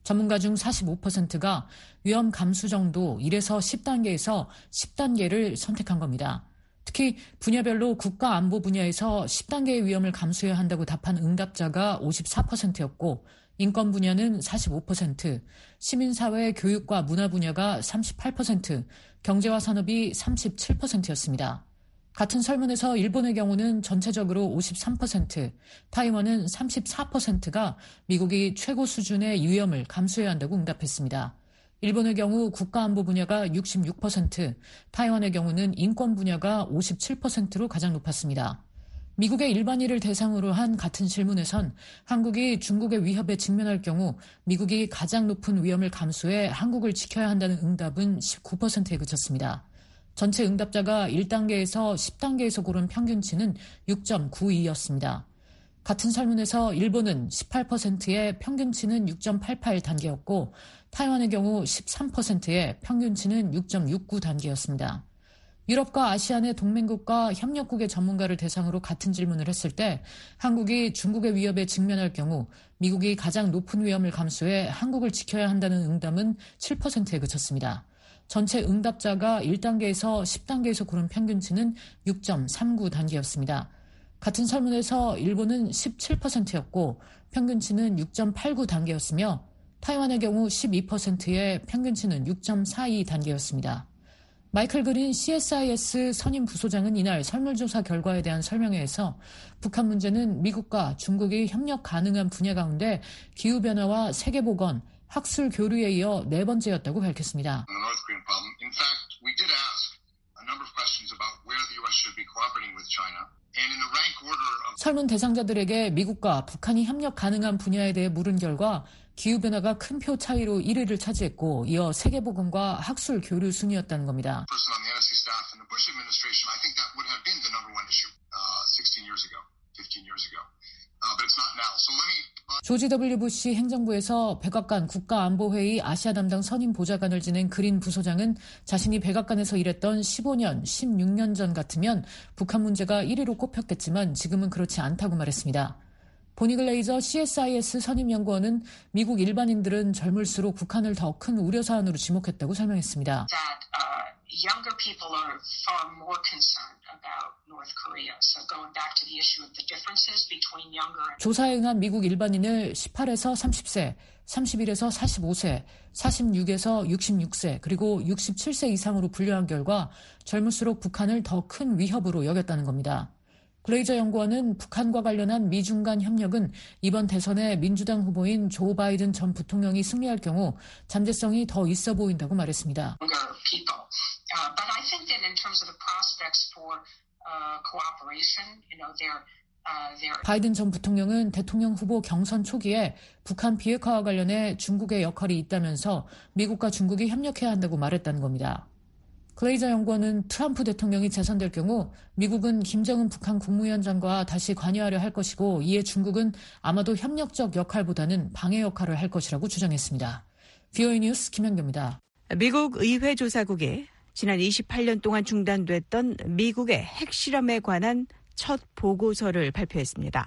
전문가 중 사십오 퍼센트가 위험 감수 정도 일에서 십 단계에서 십 단계를 선택한 겁니다. 특히 분야별로 국가 안보 분야에서 십 단계의 위험을 감수해야 한다고 답한 응답자가 오십사 퍼센트였고 인권 분야는 사십오 퍼센트, 시민사회 교육과 문화 분야가 삼십팔 퍼센트, 경제와 산업이 삼십칠 퍼센트였습니다. 같은 설문에서 일본의 경우는 전체적으로 오십삼 퍼센트, 타이완은 삼십사 퍼센트가 미국이 최고 수준의 위험을 감수해야 한다고 응답했습니다. 일본의 경우 국가안보 분야가 육십육 퍼센트, 타이완의 경우는 인권 분야가 오십칠 퍼센트로 가장 높았습니다. 미국의 일반인을 대상으로 한 같은 질문에선 한국이 중국의 위협에 직면할 경우 미국이 가장 높은 위험을 감수해 한국을 지켜야 한다는 응답은 십구 퍼센트에 그쳤습니다. 전체 응답자가 일 단계에서 십 단계에서 고른 평균치는 육 점 구이였습니다. 같은 설문에서 일본은 십팔 퍼센트의 평균치는 육 점 팔팔 단계였고 타이완의 경우 십삼 퍼센트의 평균치는 육 점 육구 단계였습니다. 유럽과 아시안의 동맹국과 협력국의 전문가를 대상으로 같은 질문을 했을 때 한국이 중국의 위협에 직면할 경우 미국이 가장 높은 위험을 감수해 한국을 지켜야 한다는 응답은 칠 퍼센트에 그쳤습니다. 전체 응답자가 일 단계에서 십 단계에서 고른 평균치는 육 점 삼구 단계였습니다. 같은 설문에서 일본은 십칠 퍼센트였고 평균치는 육 점 팔구 단계였으며 타이완의 경우 십이 퍼센트의 평균치는 육 점 사이 단계였습니다. 마이클 그린 씨에스아이에스 선임 부소장은 이날 설문조사 결과에 대한 설명회에서 북한 문제는 미국과 중국이 협력 가능한 분야 가운데 기후변화와 세계보건, 학술 교류에 이어 네 번째였다고 밝혔습니다. 설문 대상자들에게 미국과 북한이 협력 가능한 분야에 대해 물은 결과 기후변화가 큰 표 차이로 일 위를 차지했고 이어 세계보건과 학술 교류 순위였다는 겁니다. 조지 더블유 부시 행정부에서 백악관 국가안보회의 아시아 담당 선임 보좌관을 지낸 그린 부소장은 자신이 백악관에서 일했던 십오 년, 십육 년 전 같으면 북한 문제가 일 위로 꼽혔겠지만 지금은 그렇지 않다고 말했습니다. 보니 글레이저 씨에스아이에스 선임연구원은 미국 일반인들은 젊을수록 북한을 더 큰 우려사안으로 지목했다고 설명했습니다. Younger people are far more concerned about North Korea. So going back to the issue of the differences between younger and 조사에 응한 미국 일반인을 십팔에서 삼십 세, 삼십일에서 사십오 세, 사십육에서 육십육 세, 그리고 육십칠 세 이상으로 분류한 결과 젊을수록 북한을 더 큰 위협으로 여겼다는 겁니다. 글레이저 연구원은 북한과 관련한 미중 간 협력은 이번 대선에 민주당 후보인 조 바이든 전 부통령이 승리할 경우 잠재성이 더 있어 보인다고 말했습니다. Uh, but I think that in terms of the prospects for uh, cooperation, you know, they're, uh, they're... 바이든 전 부통령은 대통령 후보 경선 초기에 북한 비핵화와 관련해 중국의 역할이 있다면서 미국과 중국이 협력해야 한다고 말했다는 겁니다. 글레이저 연구원은 트럼프 대통령이 재선될 경우 미국은 김정은 북한 국무위원장과 다시 관여하려 할 것이고 이에 중국은 아마도 협력적 역할보다는 방해 역할을 할 것이라고 주장했습니다. 브이오에이 뉴스 김현규입니다. 미국 의회 조사국이 지난 이십팔 년 동안 중단됐던 미국의 핵실험에 관한 첫 보고서를 발표했습니다.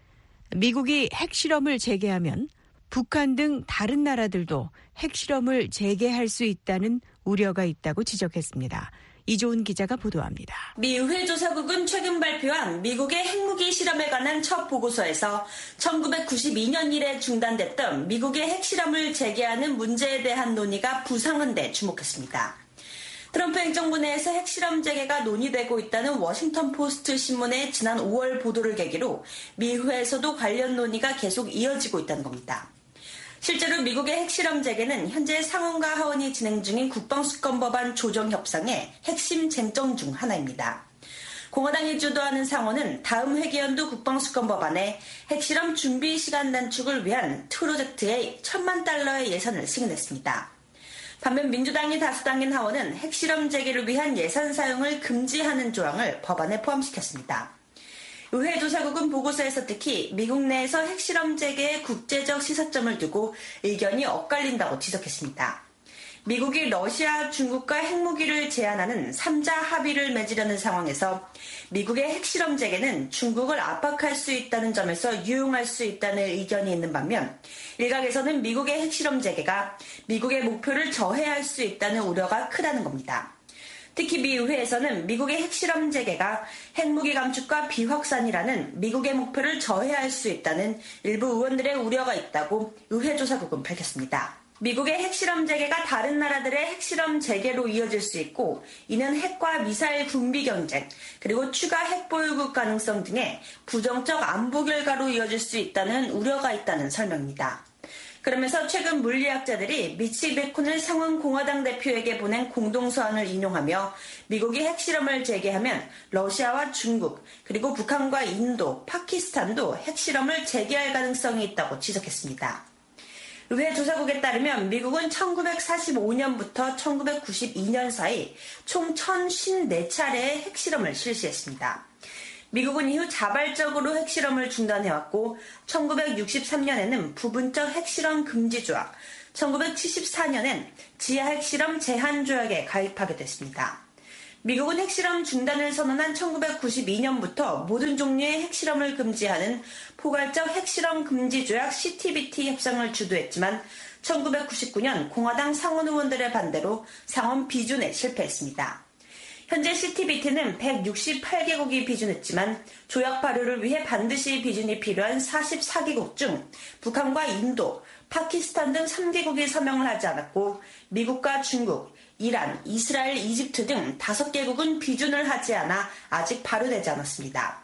미국이 핵실험을 재개하면 북한 등 다른 나라들도 핵실험을 재개할 수 있다는 우려가 있다고 지적했습니다. 이조은 기자가 보도합니다. 미 의회 조사국은 최근 발표한 미국의 핵무기 실험에 관한 첫 보고서에서 천구백구십이 년 이래 중단됐던 미국의 핵실험을 재개하는 문제에 대한 논의가 부상한 데 주목했습니다. 트럼프 행정부 내에서 핵실험 재개가 논의되고 있다는 워싱턴 포스트 신문의 지난 오월 보도를 계기로 미 의회에서도 관련 논의가 계속 이어지고 있다는 겁니다. 실제로 미국의 핵실험 재개는 현재 상원과 하원이 진행 중인 국방수권법안 조정 협상의 핵심 쟁점 중 하나입니다. 공화당이 주도하는 상원은 다음 회기연도 국방수권법안에 핵실험 준비 시간 단축을 위한 프로젝트에 천만 달러의 예산을 승인했습니다. 반면 민주당이 다수당인 하원은 핵실험 재개를 위한 예산 사용을 금지하는 조항을 법안에 포함시켰습니다. 의회 조사국은 보고서에서 특히 미국 내에서 핵실험 재개에 국제적 시사점을 두고 의견이 엇갈린다고 지적했습니다. 미국이 러시아, 중국과 핵무기를 제한하는 삼자 합의를 맺으려는 상황에서 미국의 핵실험 재개는 중국을 압박할 수 있다는 점에서 유용할 수 있다는 의견이 있는 반면 일각에서는 미국의 핵실험 재개가 미국의 목표를 저해할 수 있다는 우려가 크다는 겁니다. 특히 미 의회에서는 미국의 핵실험 재개가 핵무기 감축과 비확산이라는 미국의 목표를 저해할 수 있다는 일부 의원들의 우려가 있다고 의회 조사국은 밝혔습니다. 미국의 핵실험 재개가 다른 나라들의 핵실험 재개로 이어질 수 있고 이는 핵과 미사일 군비 경쟁 그리고 추가 핵 보유국 가능성 등의 부정적 안보 결과로 이어질 수 있다는 우려가 있다는 설명입니다. 그러면서 최근 물리학자들이 미치 베콘을 상원 공화당 대표에게 보낸 공동서한을 인용하며 미국이 핵실험을 재개하면 러시아와 중국 그리고 북한과 인도, 파키스탄도 핵실험을 재개할 가능성이 있다고 지적했습니다. 의회 조사국에 따르면 미국은 천구백사십오 년부터 천구백구십이 년 사이 총 천오십사 차례의 핵실험을 실시했습니다. 미국은 이후 자발적으로 핵실험을 중단해왔고 천구백육십삼 년에는 부분적 핵실험 금지 조약, 천구백칠십사 년엔 지하 핵실험 제한 조약에 가입하게 됐습니다. 미국은 핵실험 중단을 선언한 천구백구십이 년부터 모든 종류의 핵실험을 금지하는 포괄적 핵실험 금지 조약 씨티비티 협상을 주도했지만 천구백구십구 년 공화당 상원 의원들의 반대로 상원 비준에 실패했습니다. 현재 씨티비티는 백육십팔 개국이 비준했지만 조약 발효를 위해 반드시 비준이 필요한 사십사 개국 중 북한과 인도, 파키스탄 등 삼 개국이 서명을 하지 않았고 미국과 중국, 이란, 이스라엘, 이집트 등 다섯 개국은 비준을 하지 않아 아직 발효되지 않았습니다.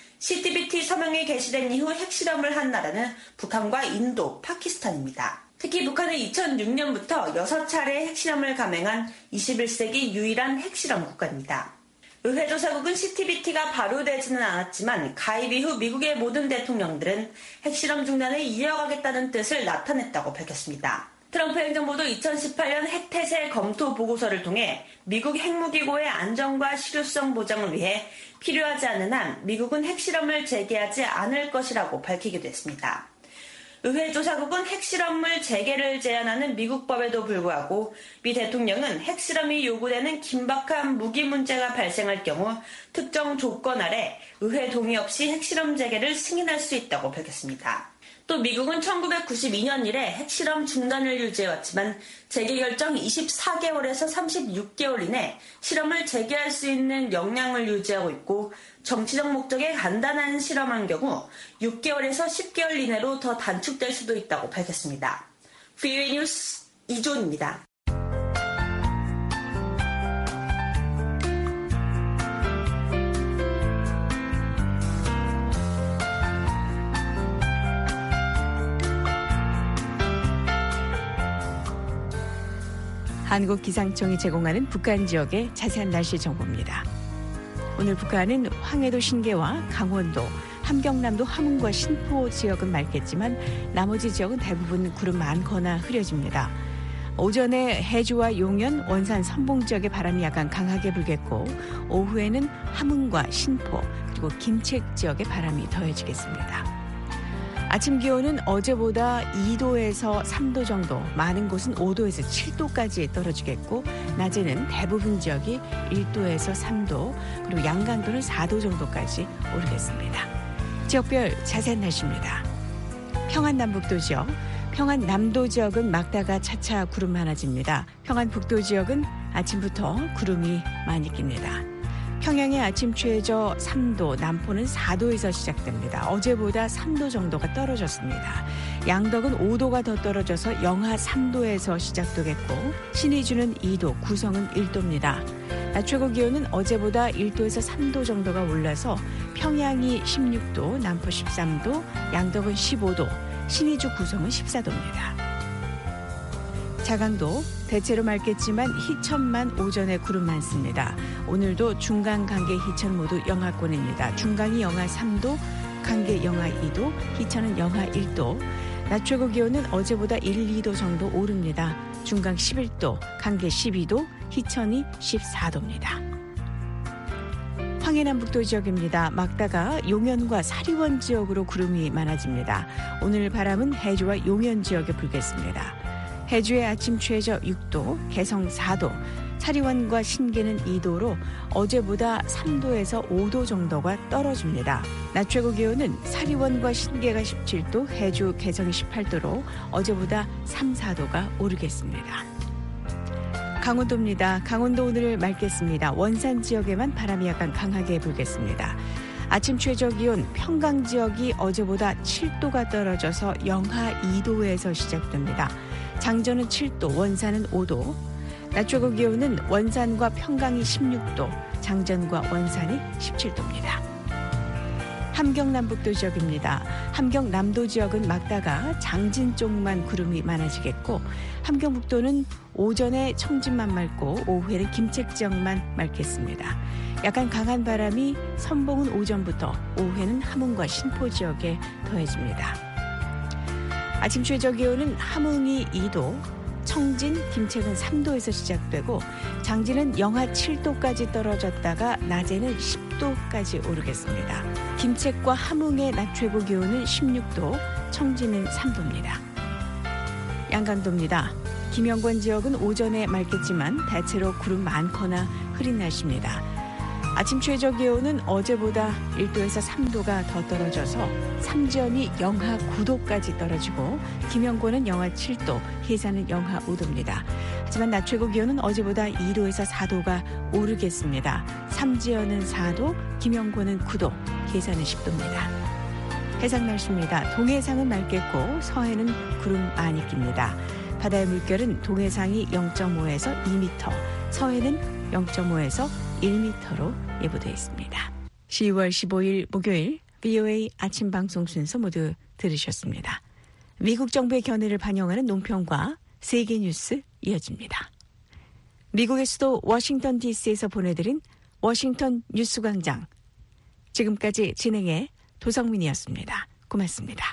씨티비티 서명이 개시된 이후 핵실험을 한 나라는 북한과 인도, 파키스탄입니다. 특히 북한은 이천육 년부터 여섯 차례 핵실험을 감행한 이십일 세기 유일한 핵실험 국가입니다. 의회 조사국은 씨티비티가 발효되지는 않았지만 가입 이후 미국의 모든 대통령들은 핵실험 중단을 이어가겠다는 뜻을 나타냈다고 밝혔습니다. 트럼프 행정부도 이천십팔 년 핵태세 검토 보고서를 통해 미국 핵무기고의 안정과 실효성 보장을 위해 필요하지 않은 한 미국은 핵실험을 재개하지 않을 것이라고 밝히기도 했습니다. 의회 조사국은 핵실험을 재개를 제한하는 미국법에도 불구하고 미 대통령은 핵실험이 요구되는 긴박한 무기 문제가 발생할 경우 특정 조건 아래 의회 동의 없이 핵실험 재개를 승인할 수 있다고 밝혔습니다. 또 미국은 천구백구십이 년 이래 핵실험 중단을 유지해왔지만 재개 결정 이십사 개월에서 삼십육 개월 이내 실험을 재개할 수 있는 역량을 유지하고 있고 정치적 목적에 간단한 실험한 경우 육 개월에서 십 개월 이내로 더 단축될 수도 있다고 밝혔습니다. 브이오에이 뉴스 이조은입니다. 한국기상청이 제공하는 북한 지역의 자세한 날씨 정보입니다. 오늘 북한은 황해도 신계와 강원도, 함경남도 함흥과 신포 지역은 맑겠지만 나머지 지역은 대부분 구름 많거나 흐려집니다. 오전에 해주와 용현, 원산, 선봉 지역에 바람이 약간 강하게 불겠고 오후에는 함흥과 신포 그리고 김책 지역에 바람이 더해지겠습니다. 아침 기온은 어제보다 이 도에서 삼 도 정도, 많은 곳은 오 도에서 칠 도까지 떨어지겠고 낮에는 대부분 지역이 일 도에서 삼 도, 그리고 양강도는 사 도 정도까지 오르겠습니다. 지역별 자세한 날씨입니다. 평안남북도 지역, 평안남도 지역은 막다가 차차 구름 많아집니다. 평안북도 지역은 아침부터 구름이 많이 낍니다. 평양의 아침 최저 삼 도, 남포는 사 도에서 시작됩니다. 어제보다 삼 도 정도가 떨어졌습니다. 양덕은 오 도가 더 떨어져서 영하 삼 도에서 시작되겠고 신의주는 이 도, 구성은 일 도입니다. 낮 최고 기온은 어제보다 일 도에서 삼 도 정도가 올라서 평양이 십육 도, 남포 십삼 도, 양덕은 십오 도, 신의주 구성은 십사 도입니다. 자강도 대체로 맑겠지만 희천만 오전에 구름 많습니다. 오늘도 중강, 강계, 희천 모두 영하권입니다. 중강이 영하 삼 도, 강계 영하 이 도, 희천은 영하 일 도. 낮 최고 기온은 어제보다 일, 이 도 정도 오릅니다. 중강 십일 도, 강계 십이 도, 희천이 십사 도입니다. 황해남북도 지역입니다. 막다가 용현과 사리원 지역으로 구름이 많아집니다. 오늘 바람은 해주와 용현 지역에 불겠습니다. 해주의 아침 최저 육 도, 개성 사 도, 사리원과 신계는 이 도로 어제보다 삼 도에서 오 도 정도가 떨어집니다. 낮 최고 기온은 사리원과 신계가 십칠 도, 해주, 개성이 십팔 도로 어제보다 삼, 사 도가 오르겠습니다. 강원도입니다. 강원도 오늘 맑겠습니다. 원산 지역에만 바람이 약간 강하게 불겠습니다. 아침 최저 기온 평강 지역이 어제보다 칠 도가 떨어져서 영하 이 도에서 시작됩니다. 장전은 칠 도, 원산은 오 도. 낮 최고 기온은 원산과 평강이 십육 도, 장전과 원산이 십칠 도입니다. 함경남북도 지역입니다. 함경남도 지역은 맑다가 장진 쪽만 구름이 많아지겠고 함경북도는 오전에 청진만 맑고 오후에는 김책 지역만 맑겠습니다. 약간 강한 바람이 선봉은 오전부터 오후에는 함흥과 신포 지역에 더해집니다. 아침 최저 기온은 함흥이 이 도, 청진, 김책은 삼 도에서 시작되고 장진은 영하 칠 도까지 떨어졌다가 낮에는 십 도까지 오르겠습니다. 김책과 함흥의 낮 최고 기온은 십육 도, 청진은 삼 도입니다. 양강도입니다. 김영권 지역은 오전에 맑겠지만 대체로 구름 많거나 흐린 날씨입니다. 아침 최저 기온은 어제보다 일 도에서 삼 도가 더 떨어져서 삼지연이 영하 구 도까지 떨어지고 김영권은 영하 칠 도, 해산은 영하 오 도입니다. 하지만 낮 최고 기온은 어제보다 이 도에서 사 도가 오르겠습니다. 삼지연은 사 도, 김영권은 구 도, 해산은 십 도입니다. 해상 날씨입니다. 동해상은 맑겠고 서해는 구름 많이 낍니다. 바다의 물결은 동해상이 영 점 오에서 이 미터, 서해는 영 점 오에서 일 미터로 예보되어 있습니다. 시월 십오일 목요일 브이오에이 아침 방송 순서 모두 들으셨습니다. 미국 정부의 견해를 반영하는 논평과 세계 뉴스 이어집니다. 미국의 수도 워싱턴 디씨에서 보내드린 워싱턴 뉴스광장. 지금까지 진행의 도성민이었습니다. 고맙습니다.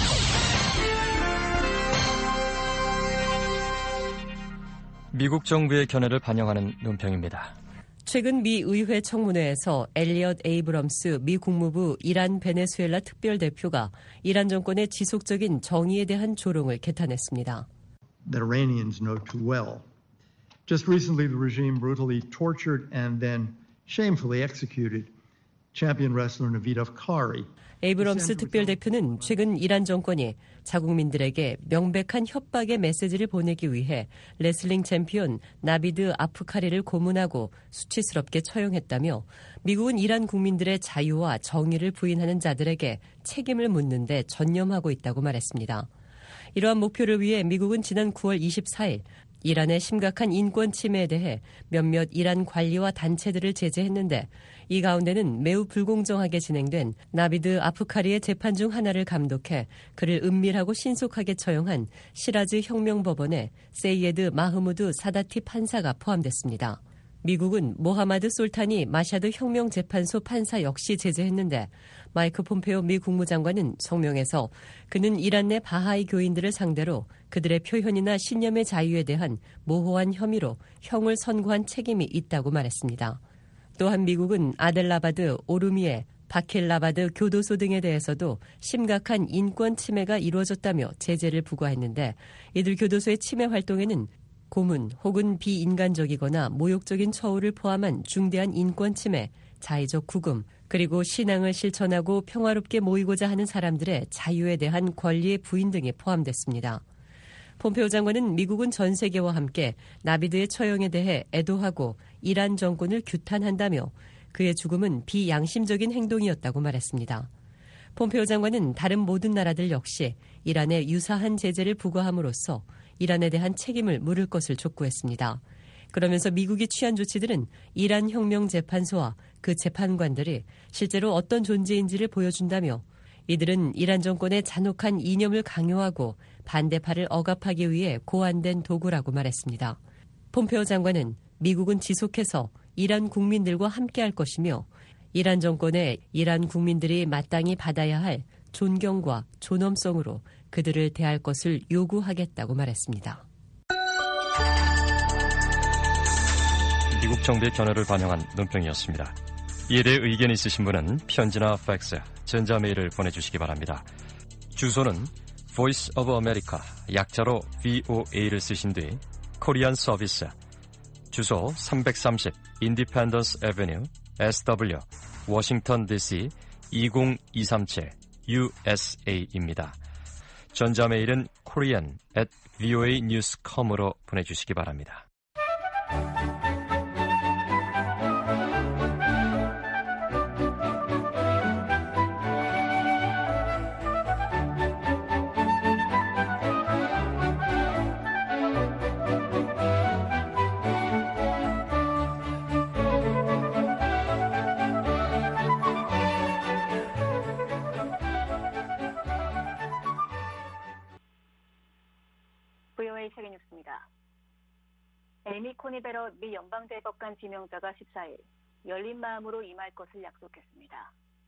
미국 정부의 견해를 반영하는 논평입니다. 최근 미 의회 청문회에서 엘리엇 에이브럼스 미 국무부 이란 베네수엘라 특별대표가 이란 정권의 지속적인 정의에 대한 조롱을 개탄했습니다. That Iranians know too well. Just recently, the regime brutally tortured and then shamefully executed champion wrestler Navid Afkari. 에이브럼스 특별대표는 최근 이란 정권이 자국민들에게 명백한 협박의 메시지를 보내기 위해 레슬링 챔피언 나비드 아프카리를 고문하고 수치스럽게 처형했다며 미국은 이란 국민들의 자유와 정의를 부인하는 자들에게 책임을 묻는 데 전념하고 있다고 말했습니다. 이러한 목표를 위해 미국은 지난 구월 이십사일 이란의 심각한 인권 침해에 대해 몇몇 이란 관리와 단체들을 제재했는데 이 가운데는 매우 불공정하게 진행된 나비드 아프카리의 재판 중 하나를 감독해 그를 은밀하고 신속하게 처형한 시라즈 혁명법원의 세이에드 마흐무드 사다티 판사가 포함됐습니다. 미국은 모하마드 솔타니 마샤드 혁명재판소 판사 역시 제재했는데 마이크 폼페오 미 국무장관은 성명에서 그는 이란 내 바하이 교인들을 상대로 그들의 표현이나 신념의 자유에 대한 모호한 혐의로 형을 선고한 책임이 있다고 말했습니다. 또한 미국은 아델라바드, 오르미에, 바켈라바드 교도소 등에 대해서도 심각한 인권 침해가 이루어졌다며 제재를 부과했는데 이들 교도소의 침해 활동에는 고문 혹은 비인간적이거나 모욕적인 처우를 포함한 중대한 인권 침해, 자의적 구금, 그리고 신앙을 실천하고 평화롭게 모이고자 하는 사람들의 자유에 대한 권리의 부인 등이 포함됐습니다. 폼페오 장관은 미국은 전 세계와 함께 나비드의 처형에 대해 애도하고 이란 정권을 규탄한다며 그의 죽음은 비양심적인 행동이었다고 말했습니다. 폼페오 장관은 다른 모든 나라들 역시 이란에 유사한 제재를 부과함으로써 이란에 대한 책임을 물을 것을 촉구했습니다. 그러면서 미국이 취한 조치들은 이란 혁명재판소와 그 재판관들이 실제로 어떤 존재인지를 보여준다며 이들은 이란 정권의 잔혹한 이념을 강요하고 반대파를 억압하기 위해 고안된 도구라고 말했습니다. 폼페오 장관은 미국은 지속해서 이란 국민들과 함께할 것이며 이란 정권에 이란 국민들이 마땅히 받아야 할 존경과 존엄성으로 그들을 대할 것을 요구하겠다고 말했습니다. 미국 정부의 견해를 반영한 논평이었습니다. 이에 대해 의견 있으신 분은 편지나 팩스, 전자메일을 보내주시기 바랍니다. 주소는 Voice of America, 약자로 브이오에이를 쓰신 뒤 코리안 서비스, 주소 삼백삼십 Independence Avenue, 에스더블유, 워싱턴 디씨 이공이삼칠 유에스에이입니다. 전자메일은 korean at voa news dot com으로 보내주시기 바랍니다. 브이오에이 세계뉴스입니다. 에미 코니 베럿 미 연방대법관 지명자가 십사일 열린 마음으로 임할 것을 약속했습니다.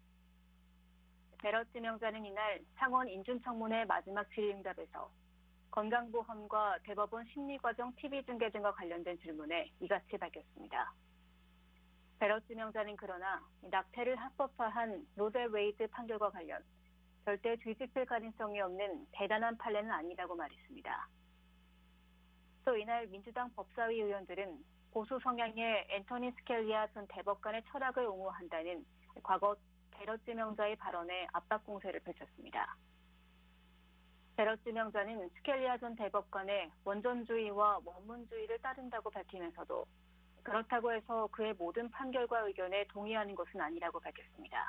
베럿 지명자는 이날 상원 인준청문회 마지막 질의응답에서 건강보험과 대법원 심리과정 티비 중계 등과 관련된 질문에 이같이 밝혔습니다. 베럿 지명자는 그러나 낙태를 합법화한 로제 웨이드 판결과 관련 절대 뒤집힐 가능성이 없는 대단한 판례는 아니라고 말했습니다. 또 이날 민주당 법사위 의원들은 보수 성향의 앤토니 스켈리아 전 대법관의 철학을 옹호한다는 과거 베럿 지명자의 발언에 압박 공세를 펼쳤습니다. 베럿 지명자는 스켈리아 전 대법관의 원전주의와 원문주의를 따른다고 밝히면서도 그렇다고 해서 그의 모든 판결과 의견에 동의하는 것은 아니라고 밝혔습니다.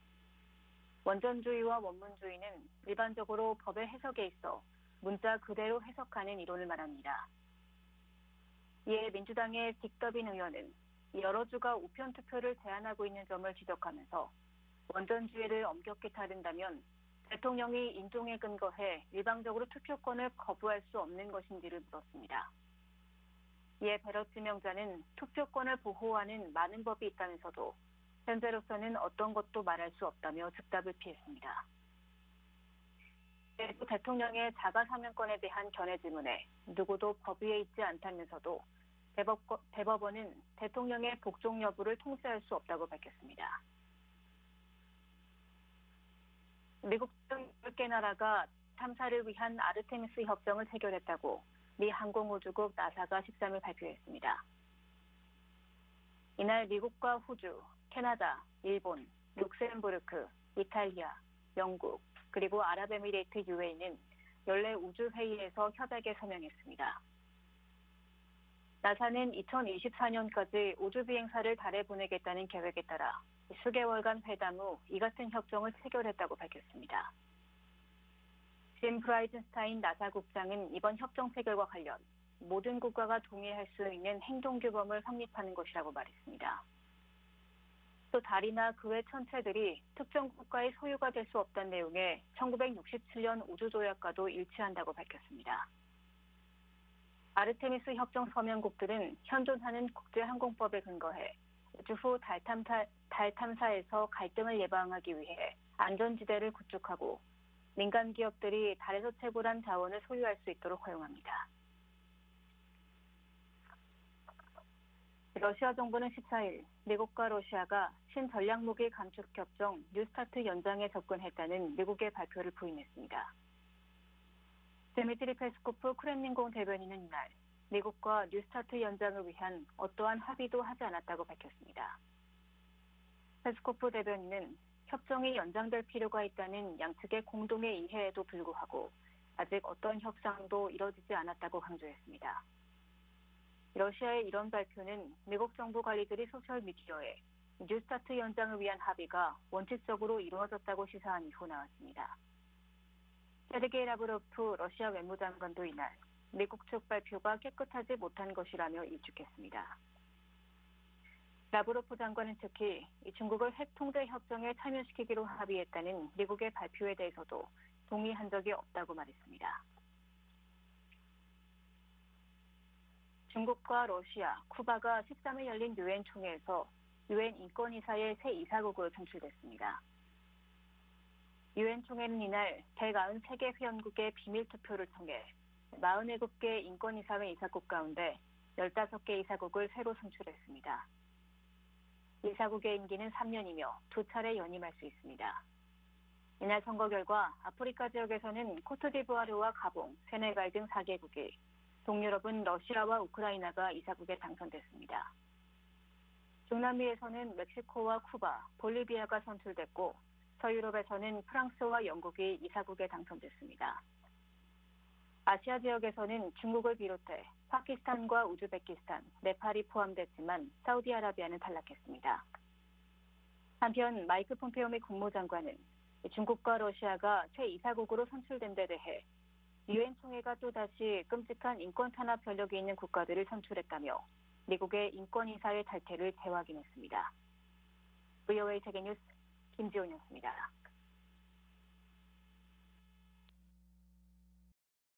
원전주의와 원문주의는 일반적으로 법의 해석에 있어 문자 그대로 해석하는 이론을 말합니다. 이에 민주당의 딕더빈 의원은 여러 주가 우편 투표를 제한하고 있는 점을 지적하면서 원전주의를 엄격히 다룬다면 대통령이 인종에 근거해 일방적으로 투표권을 거부할 수 없는 것인지를 물었습니다. 이에 베럿 지명자는 투표권을 보호하는 많은 법이 있다면서도 현재로서는 어떤 것도 말할 수 없다며 즉답을 피했습니다. 그리고 대통령의 자가사면권에 대한 견해 질문에 누구도 법 위에 있지 않다면서도 대법, 대법원은 대통령의 복종 여부를 통제할 수 없다고 밝혔습니다. 미국 등 열 개 나라가 탐사를 위한 아르테미스 협정을 체결했다고 미 항공우주국 나사가 십삼일 발표했습니다. 이날 미국과 호주, 캐나다, 일본, 룩셈부르크, 이탈리아, 영국, 그리고 아랍에미레이트 유에이는 연례 우주회의에서 협약에 서명했습니다. 나사는 이천이십사년까지 우주비행사를 달에 보내겠다는 계획에 따라 수개월간 회담 후 이 같은 협정을 체결했다고 밝혔습니다. 짐 브라이든스타인 나사 국장은 이번 협정 체결과 관련 모든 국가가 동의할 수 있는 행동규범을 확립하는 것이라고 말했습니다. 또 달이나 그 외 천체들이 특정 국가의 소유가 될 수 없다는 내용의 천구백육십칠년 우주조약과도 일치한다고 밝혔습니다. 아르테미스 협정 서명국들은 현존하는 국제항공법에 근거해 우주 후 달 탐사, 달 탐사에서 갈등을 예방하기 위해 안전지대를 구축하고 민간 기업들이 달에서 채굴한 자원을 소유할 수 있도록 허용합니다. 러시아 정부는 십사일 미국과 러시아가 신전략무기 감축협정 뉴스타트 연장에 접근했다는 미국의 발표를 부인했습니다. 드미트리 페스코프 크렘린궁 대변인은 이날 미국과 뉴스타트 연장을 위한 어떠한 합의도 하지 않았다고 밝혔습니다. 페스코프 대변인은 협정이 연장될 필요가 있다는 양측의 공동의 이해에도 불구하고 아직 어떤 협상도 이뤄지지 않았다고 강조했습니다. 러시아의 이런 발표는 미국 정부 관리들이 소셜미디어에 뉴스타트 연장을 위한 합의가 원칙적으로 이루어졌다고 시사한 이후 나왔습니다. 세르게이 라브로프 러시아 외무장관도 이날 미국 측 발표가 깨끗하지 못한 것이라며 일축했습니다. 라브로프 장관은 특히 중국을 핵통제 협정에 참여시키기로 합의했다는 미국의 발표에 대해서도 동의한 적이 없다고 말했습니다. 중국과 러시아, 쿠바가 십삼일 열린 유엔 총회에서 유엔 인권이사의 새 이사국으로 선출됐습니다. 유엔 총회는 이날 백구십삼 개 회원국의 비밀투표를 통해 사십칠 개 인권이사회 이사국 가운데 십오 개 이사국을 새로 선출했습니다. 이사국의 임기는 삼 년이며 두 차례 연임할 수 있습니다. 이날 선거 결과 아프리카 지역에서는 코트디부아르와 가봉, 세네갈 등 사 개국이, 동유럽은 러시아와 우크라이나가 이사국에 당선됐습니다. 중남미에서는 멕시코와 쿠바, 볼리비아가 선출됐고 서유럽에서는 프랑스와 영국이 이사국에 당선됐습니다. 아시아 지역에서는 중국을 비롯해 파키스탄과 우즈베키스탄, 네팔이 포함됐지만 사우디아라비아는 탈락했습니다. 한편 마이크 폼페오 미 국무장관은 중국과 러시아가 최이사국으로 선출된 데 대해 유엔 총회가 또다시 끔찍한 인권 탄압 전력이 있는 국가들을 선출했다며 미국의 인권이사의 탈퇴를 재확인했습니다. 브이오에이 세계뉴스 김지훈이었습니다.